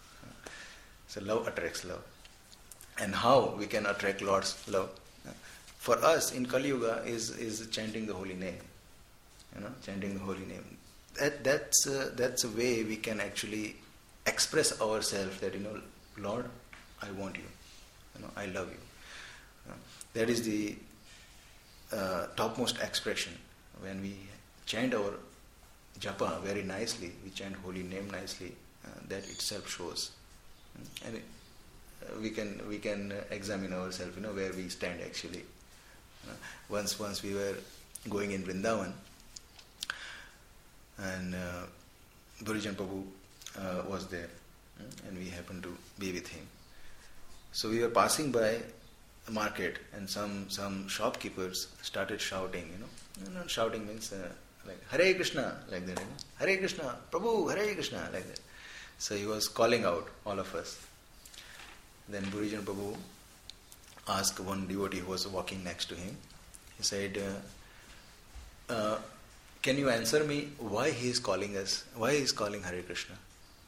[SPEAKER 3] So love attracts love. And how we can attract Lord's love? For us in Kali Yuga is is chanting the holy name. You know, chanting the holy name. That that's uh, that's a way we can actually express ourselves that, you know, Lord, I want you. You know, I love you. You know, that is the uh, topmost expression. When we chant our japa very nicely, we chant holy name nicely, uh, that itself shows. And it, uh, we can we can examine ourselves, you know, where we stand actually. Uh, once once we were going in Vrindavan, and uh, Burijan Prabhu uh, was there, and we happened to be with him. So we were passing by the market, and some some shopkeepers started shouting, you know. You know, shouting means uh, like Hare Krishna, like that, you know. Hare Krishna, Prabhu, Hare Krishna, like that. So he was calling out all of us. Then Burijan Prabhu asked one devotee who was walking next to him. He said, uh, uh, "Can you answer me why he is calling us? Why he is calling Hare Krishna?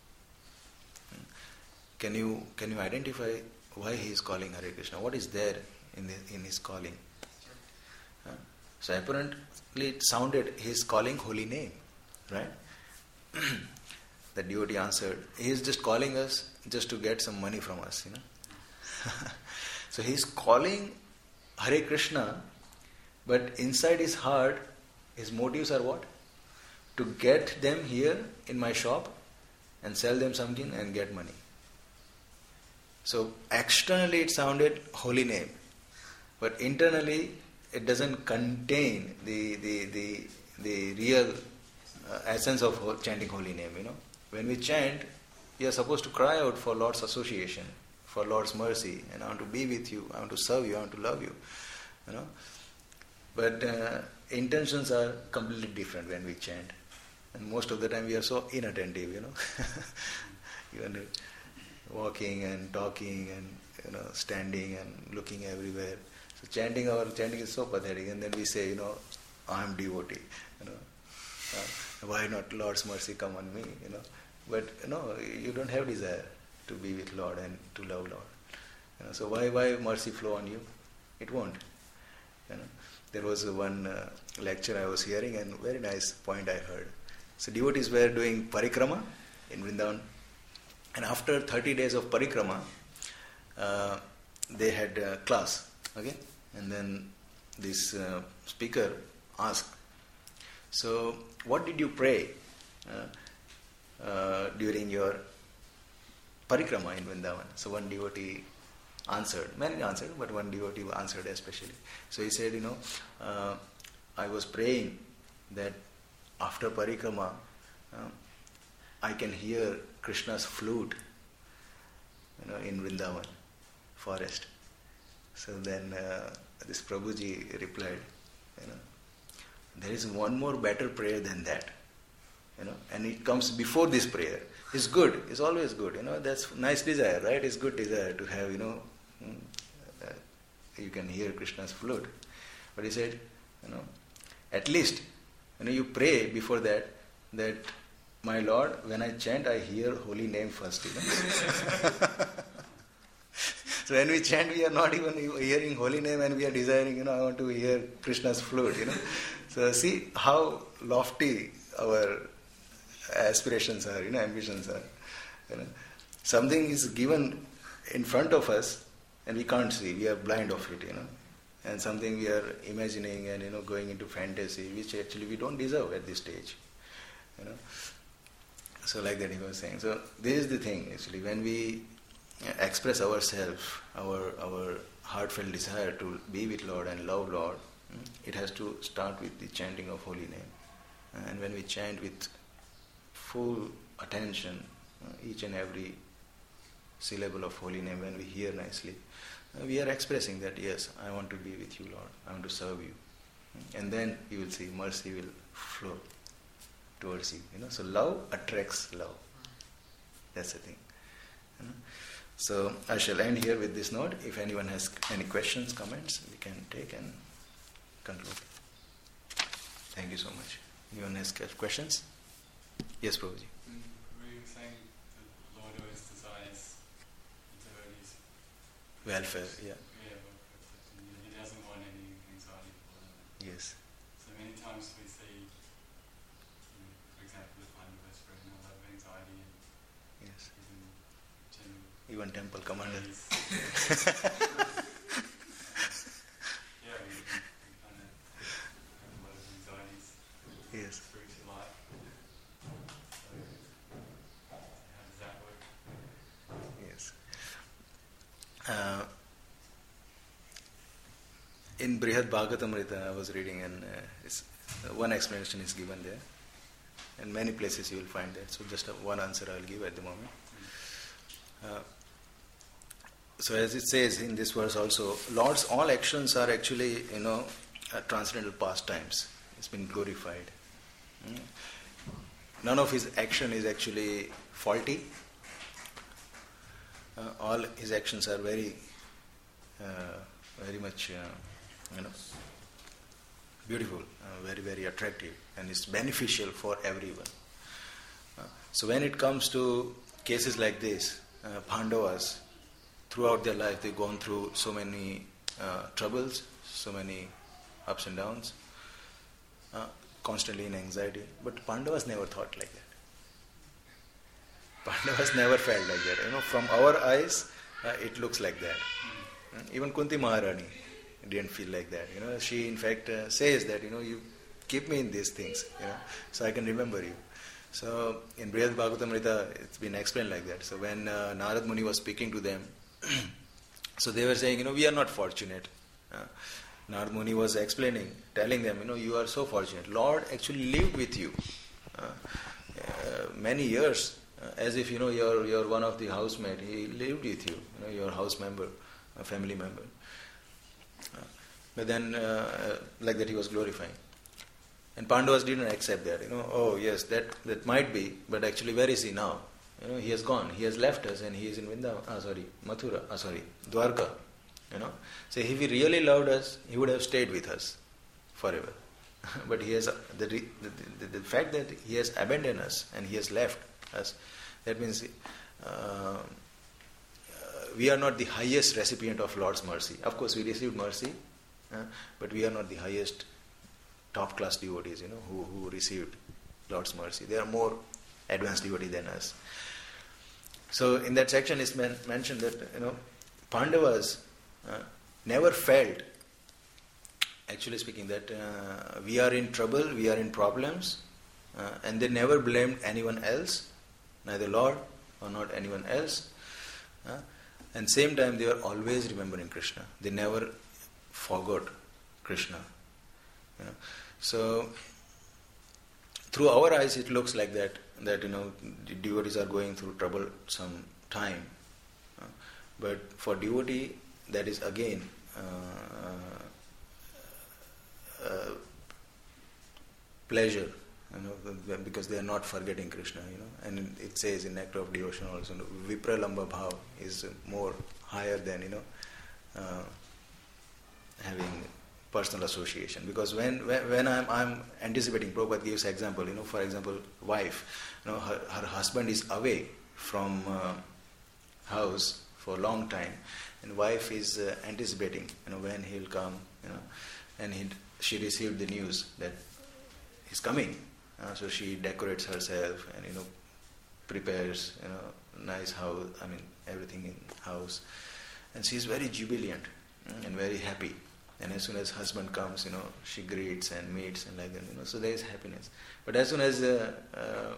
[SPEAKER 3] Can you can you identify why he is calling Hare Krishna? What is there in the, in his calling?" Uh, so apparently it sounded he is calling holy name, right? The devotee answered, he is just calling us just to get some money from us, you know. So he is calling Hare Krishna, but inside his heart, his motives are what? To get them here in my shop and sell them something and get money. So externally it sounded holy name, but internally it doesn't contain the the the, the real uh, essence of ho- chanting holy name, you know. When we chant, we are supposed to cry out for Lord's association, for Lord's mercy, and I want to be with you, I want to serve you, I want to love you, you know. But uh, intentions are completely different when we chant, and most of the time we are so inattentive, you know. Even walking and talking and, you know, standing and looking everywhere. So chanting, our chanting is so pathetic, and then we say, you know, I am devotee, you know. Uh, why not Lord's mercy come on me, you know? But, you know, you don't have desire. to be with Lord and to love Lord. You know, so why why mercy flow on you? It won't. You know, there was one uh, lecture I was hearing, and very nice point I heard. So devotees were doing parikrama in Vrindavan, and after thirty days of parikrama, uh, they had a class. Okay, and then this uh, speaker asked, "So what did you pray uh, uh, during your parikrama in Vrindavan?" So one devotee answered, many answered, but one devotee answered especially. So he said, you know, uh, I was praying that after parikrama, uh, I can hear Krishna's flute, you know, in Vrindavan forest. So then uh, this Prabhuji replied, you know, there is one more better prayer than that, you know, and it comes before this prayer. It's good. It's always good, you know. That's nice desire, right? It's good desire to have, you know, uh, you can hear Krishna's flute. But he said, you know, at least, you know, you pray before that, that my Lord, when I chant, I hear holy name first, you know. So when we chant, we are not even hearing holy name, and we are desiring, you know, I want to hear Krishna's flute, you know. So see how lofty our aspirations are, you know, ambitions are. You know, something is given in front of us, and we can't see. We are blind of it, you know. And something we are imagining and, you know, going into fantasy, which actually we don't deserve at this stage, you know. So like that he was saying. So this is the thing, actually, when we express ourselves, our our heartfelt desire to be with Lord and love Lord, it has to start with the chanting of holy name. And when we chant with full attention, uh, each and every syllable of holy name, when we hear nicely, uh, we are expressing that, yes, I want to be with you, Lord, I want to serve you. And then you will see mercy will flow towards you. You know, so love attracts love. That's the thing. You know? So I shall end here with this note. If anyone has any questions, comments, we can take and conclude. Thank you so much. Anyone has questions? Yes, Prabhuji.
[SPEAKER 8] Mm, we were saying the Lord always desires the devotees'
[SPEAKER 3] Welfare, yeah.
[SPEAKER 8] Yeah, welfare. He doesn't want any anxiety for them.
[SPEAKER 3] Yes.
[SPEAKER 8] So many times we see, you know, for example, with Pandava spreading a lot of anxiety and
[SPEAKER 3] Yes.
[SPEAKER 8] even general.
[SPEAKER 3] Even temple commander.
[SPEAKER 8] um, yeah, we, we kind of have a lot of anxieties.
[SPEAKER 3] Yes.
[SPEAKER 8] Spiritual life. So, how does that work?
[SPEAKER 3] Yes. Uh, in Brihad Bhagavatamrita, I was reading, and uh, it's, uh, one explanation is given there. In many places you will find that. So just uh, one answer I will give at the moment. Uh, so as it says in this verse also, Lord's all actions are actually, you know, uh, transcendental pastimes. It's been glorified. Mm. None of his action is actually faulty. Uh, all his actions are very, uh, very much, uh, you know, beautiful, uh, very, very attractive, and it's beneficial for everyone. Uh, so when it comes to cases like this, uh, Pandavas, throughout their life, they've gone through so many uh, troubles, so many ups and downs, uh, constantly in anxiety. But Pandavas never thought like that. Pandavas never felt like that. You know, from our eyes, uh, it looks like that. Mm. Even Kunti Maharani didn't feel like that. You know, she in fact uh, says that, you know, you keep me in these things, you know, so I can remember you. So in Brihad Bhagavatamrita, it's been explained like that. So when uh, Narad Muni was speaking to them, so they were saying, you know, we are not fortunate. Uh, Narad Muni was explaining, telling them, you know, you are so fortunate. Lord actually lived with you uh, uh, many years, uh, as if, you know, you're you're one of the housemate. He lived with you, you know, your house member, a family member. Uh, but then, uh, like that, he was glorifying. And Pandavas didn't accept that. You know, oh yes, that that might be, but actually, where is he now? You know, he has gone. He has left us, and he is in Vrindavan. Ah, sorry, Mathura. Ah, sorry, Dwarka. You know, so if he really loved us, he would have stayed with us forever. But he has the, the, the the fact that he has abandoned us and he has left us. That means uh, we are not the highest recipient of Lord's mercy. Of course, we received mercy, uh, but we are not the highest top class devotees, you know, who, who received Lord's mercy. They are more advanced devotees than us. So in that section it's men- mentioned that, you know, Pandavas uh, never felt, actually speaking, that uh, we are in trouble, we are in problems, uh, and they never blamed anyone else, neither Lord or not anyone else. Uh, and same time they were always remembering Krishna. They never forgot Krishna. You know. So through our eyes it looks like that, that you know, the devotees are going through troublesome time. Uh, but for devotee, that is again uh, uh, pleasure, you know, because they are not forgetting Krishna, you know. And it says in Nectar of Devotion also, Vipralamba Bhav is more higher than, you know, uh, having personal association. Because when when, when I'm, I'm anticipating, Prabhupada gives example, you know, for example, wife, you know, her, her husband is away from uh, house for a long time, and wife is uh, anticipating, you know, when he'll come, you know, and he she received the news that he's coming, uh, so she decorates herself and, you know, prepares, you know, nice house, I mean everything in house, and she's very jubilant and very happy. And as soon as husband comes, you know, she greets and meets and like that, you know, so there is happiness. But as soon as uh, uh,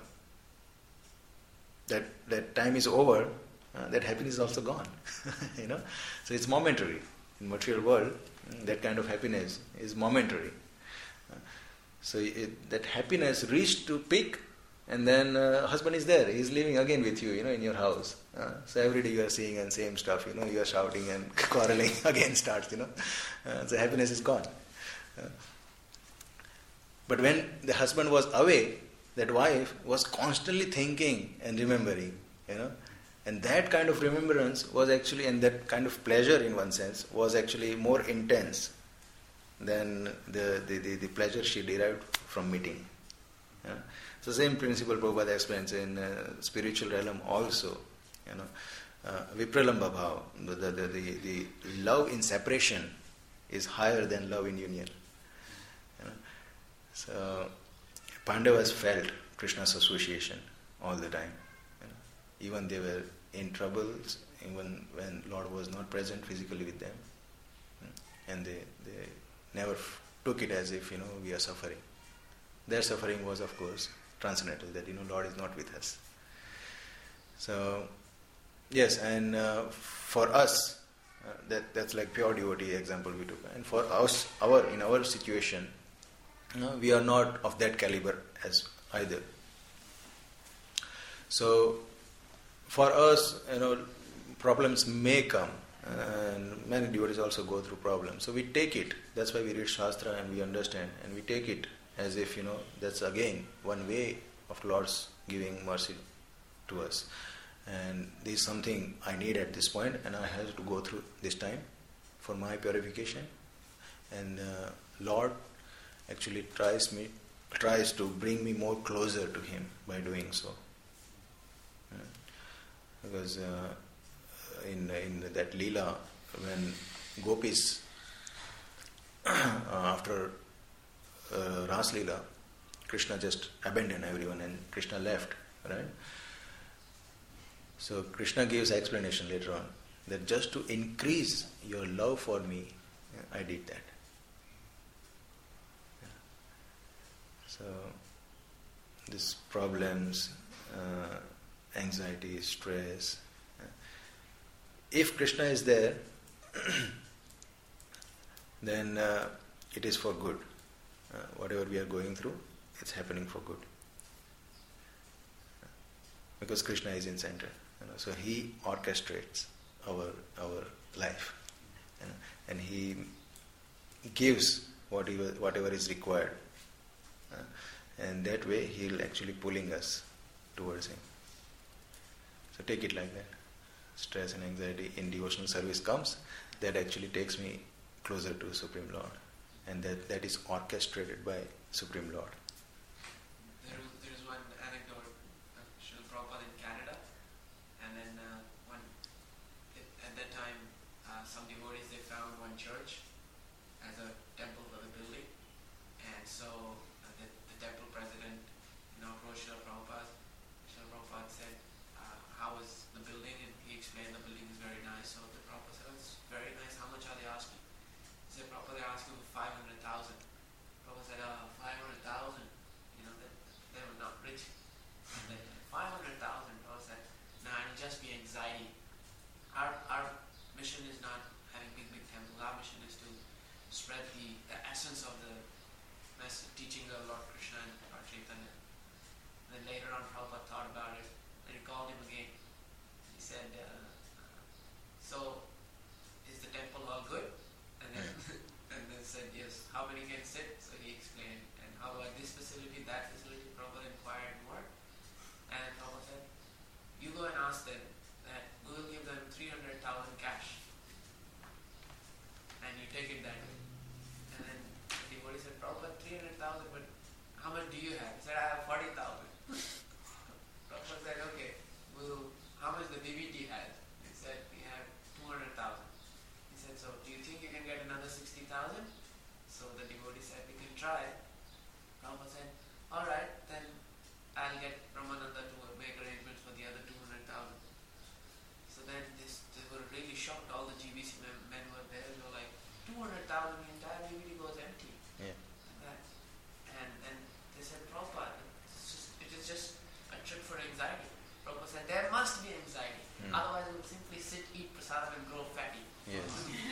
[SPEAKER 3] that that time is over, uh, that happiness is also gone, you know. So it's momentary. In material world, that kind of happiness is momentary. Uh, so it, that happiness reached to peak, and then uh, husband is there. He's living again with you, you know, in your house. Uh, so every day you are seeing and same stuff, you know, you are shouting and quarreling again starts, you know. Uh, so happiness is gone. Uh, but when the husband was away, that wife was constantly thinking and remembering, you know. And that kind of remembrance was actually, and that kind of pleasure in one sense, was actually more intense than the, the, the, the pleasure she derived from meeting. Yeah. So same principle Prabhupada explains in uh, spiritual realm also. You know, uh, Vipralamba Bhav, the, the, the, the, the love in separation is higher than love in union. You know? So Pandavas felt Krishna's association all the time. You know? Even they were in troubles, even when Lord was not present physically with them. You know? And they, they never f- took it as if, you know, we are suffering. Their suffering was, of course, transcendental, that, you know, Lord is not with us. So, yes, and uh, for us, uh, that that's like pure devotee example we took. And for us, our in our situation, you know, we are not of that caliber as either. So, for us, you know, problems may come, and many devotees also go through problems. So we take it. That's why we read Shastra and we understand, and we take it as if, you know, that's again one way of Lord's giving mercy to us. And this is something I need at this point, and I have to go through this time for my purification. And uh, Lord actually tries me, tries to bring me more closer to Him by doing so. Yeah. Because uh, in in that Leela, when gopis uh, after uh, Ras Leela, Krishna just abandoned everyone and Krishna left, right? So Krishna gives explanation later on that just to increase your love for me, I did that. Yeah. So these problems, uh, anxiety, stress, uh, if Krishna is there, then uh, it is for good. Uh, whatever we are going through, it's happening for good. Because Krishna is in center. You know, so He orchestrates our our life. You know, and He gives whatever, whatever is required. Uh, and that way He'll actually pulling us towards Him. So take it like that. Stress and anxiety in devotional service comes, that actually takes me closer to Supreme Lord. And that, that is orchestrated by Supreme Lord.
[SPEAKER 2] There is, there is one anecdote of Srila Prabhupada in Canada, and then uh, one, it, at church as a temple for the building. And so uh, the, the temple president, you know, approached Srila Prabhupada. Srila Prabhupada said, uh, how is the building? And he explained the building is very nice. So the Prabhupada said, oh, it's very nice. How much are they asking? He said, Prabhupada, they're asking for five hundred thousand. Prabhupada said, oh, five hundred thousand. You know, they, they were not rich. five hundred thousand. Prabhupada said, no, it'll just be anxiety. Our, our mission is not having big, big temples. Our mission is to spread the, the essence of the message, teaching of Lord Krishna and Lord Chaitanya. And then later on, Prabhupada thought about it and he called him again. He said, uh, so, is the temple all good? And then, and then said, yes. How many can sit? So he explained. And how about this facility, that facility? Prabhupada inquired more. And Prabhupada said, you go and ask them that we will give them three hundred thousand cash. And you take it that way. And then the devotee said, Prabhupada, three hundred thousand, but how much do you have? He said, I have forty thousand. Prabhupada said, okay, we'll, how much the D V D has? He said, we have two hundred thousand. He said, so do you think you can get another sixty thousand? So the devotee said, we can try. Prabhupada said, alright, then I'll get Ramananda to make arrangements for the other two hundred thousand. So then this, they were really shocked. All the G B C men, men were there. They were like, two hundred thousand, the entire D V D goes empty.
[SPEAKER 3] Yeah.
[SPEAKER 2] Like that. And then they said, Prabhupada, it's just, it is just a trick for anxiety. Prabhupada said, there must be anxiety.
[SPEAKER 3] Mm.
[SPEAKER 2] Otherwise, we will simply sit, eat prasadam and grow fatty.
[SPEAKER 3] Yes.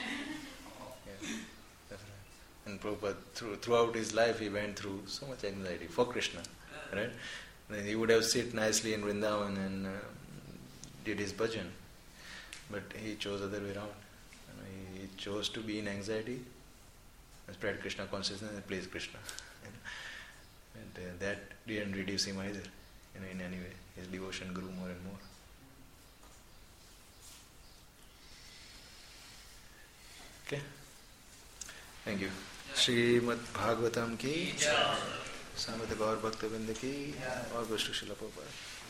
[SPEAKER 3] Yes. That's right. And Prabhupada, through, throughout his life, he went through so much anxiety for Krishna.
[SPEAKER 2] Yeah.
[SPEAKER 3] Right? Then he would have sit nicely in Vrindavan and uh, did his bhajan. But he chose other way around. You know, he, he chose to be in anxiety and spread Krishna consciousness and please Krishna. You know. And uh, that didn't reduce him either, you know, in any way. His devotion grew more and more. Okay? Thank you. Srimad Bhagavatam ki, Samad Gaur Bhakta Binda ki, और Vishnu Srila Prabhupada.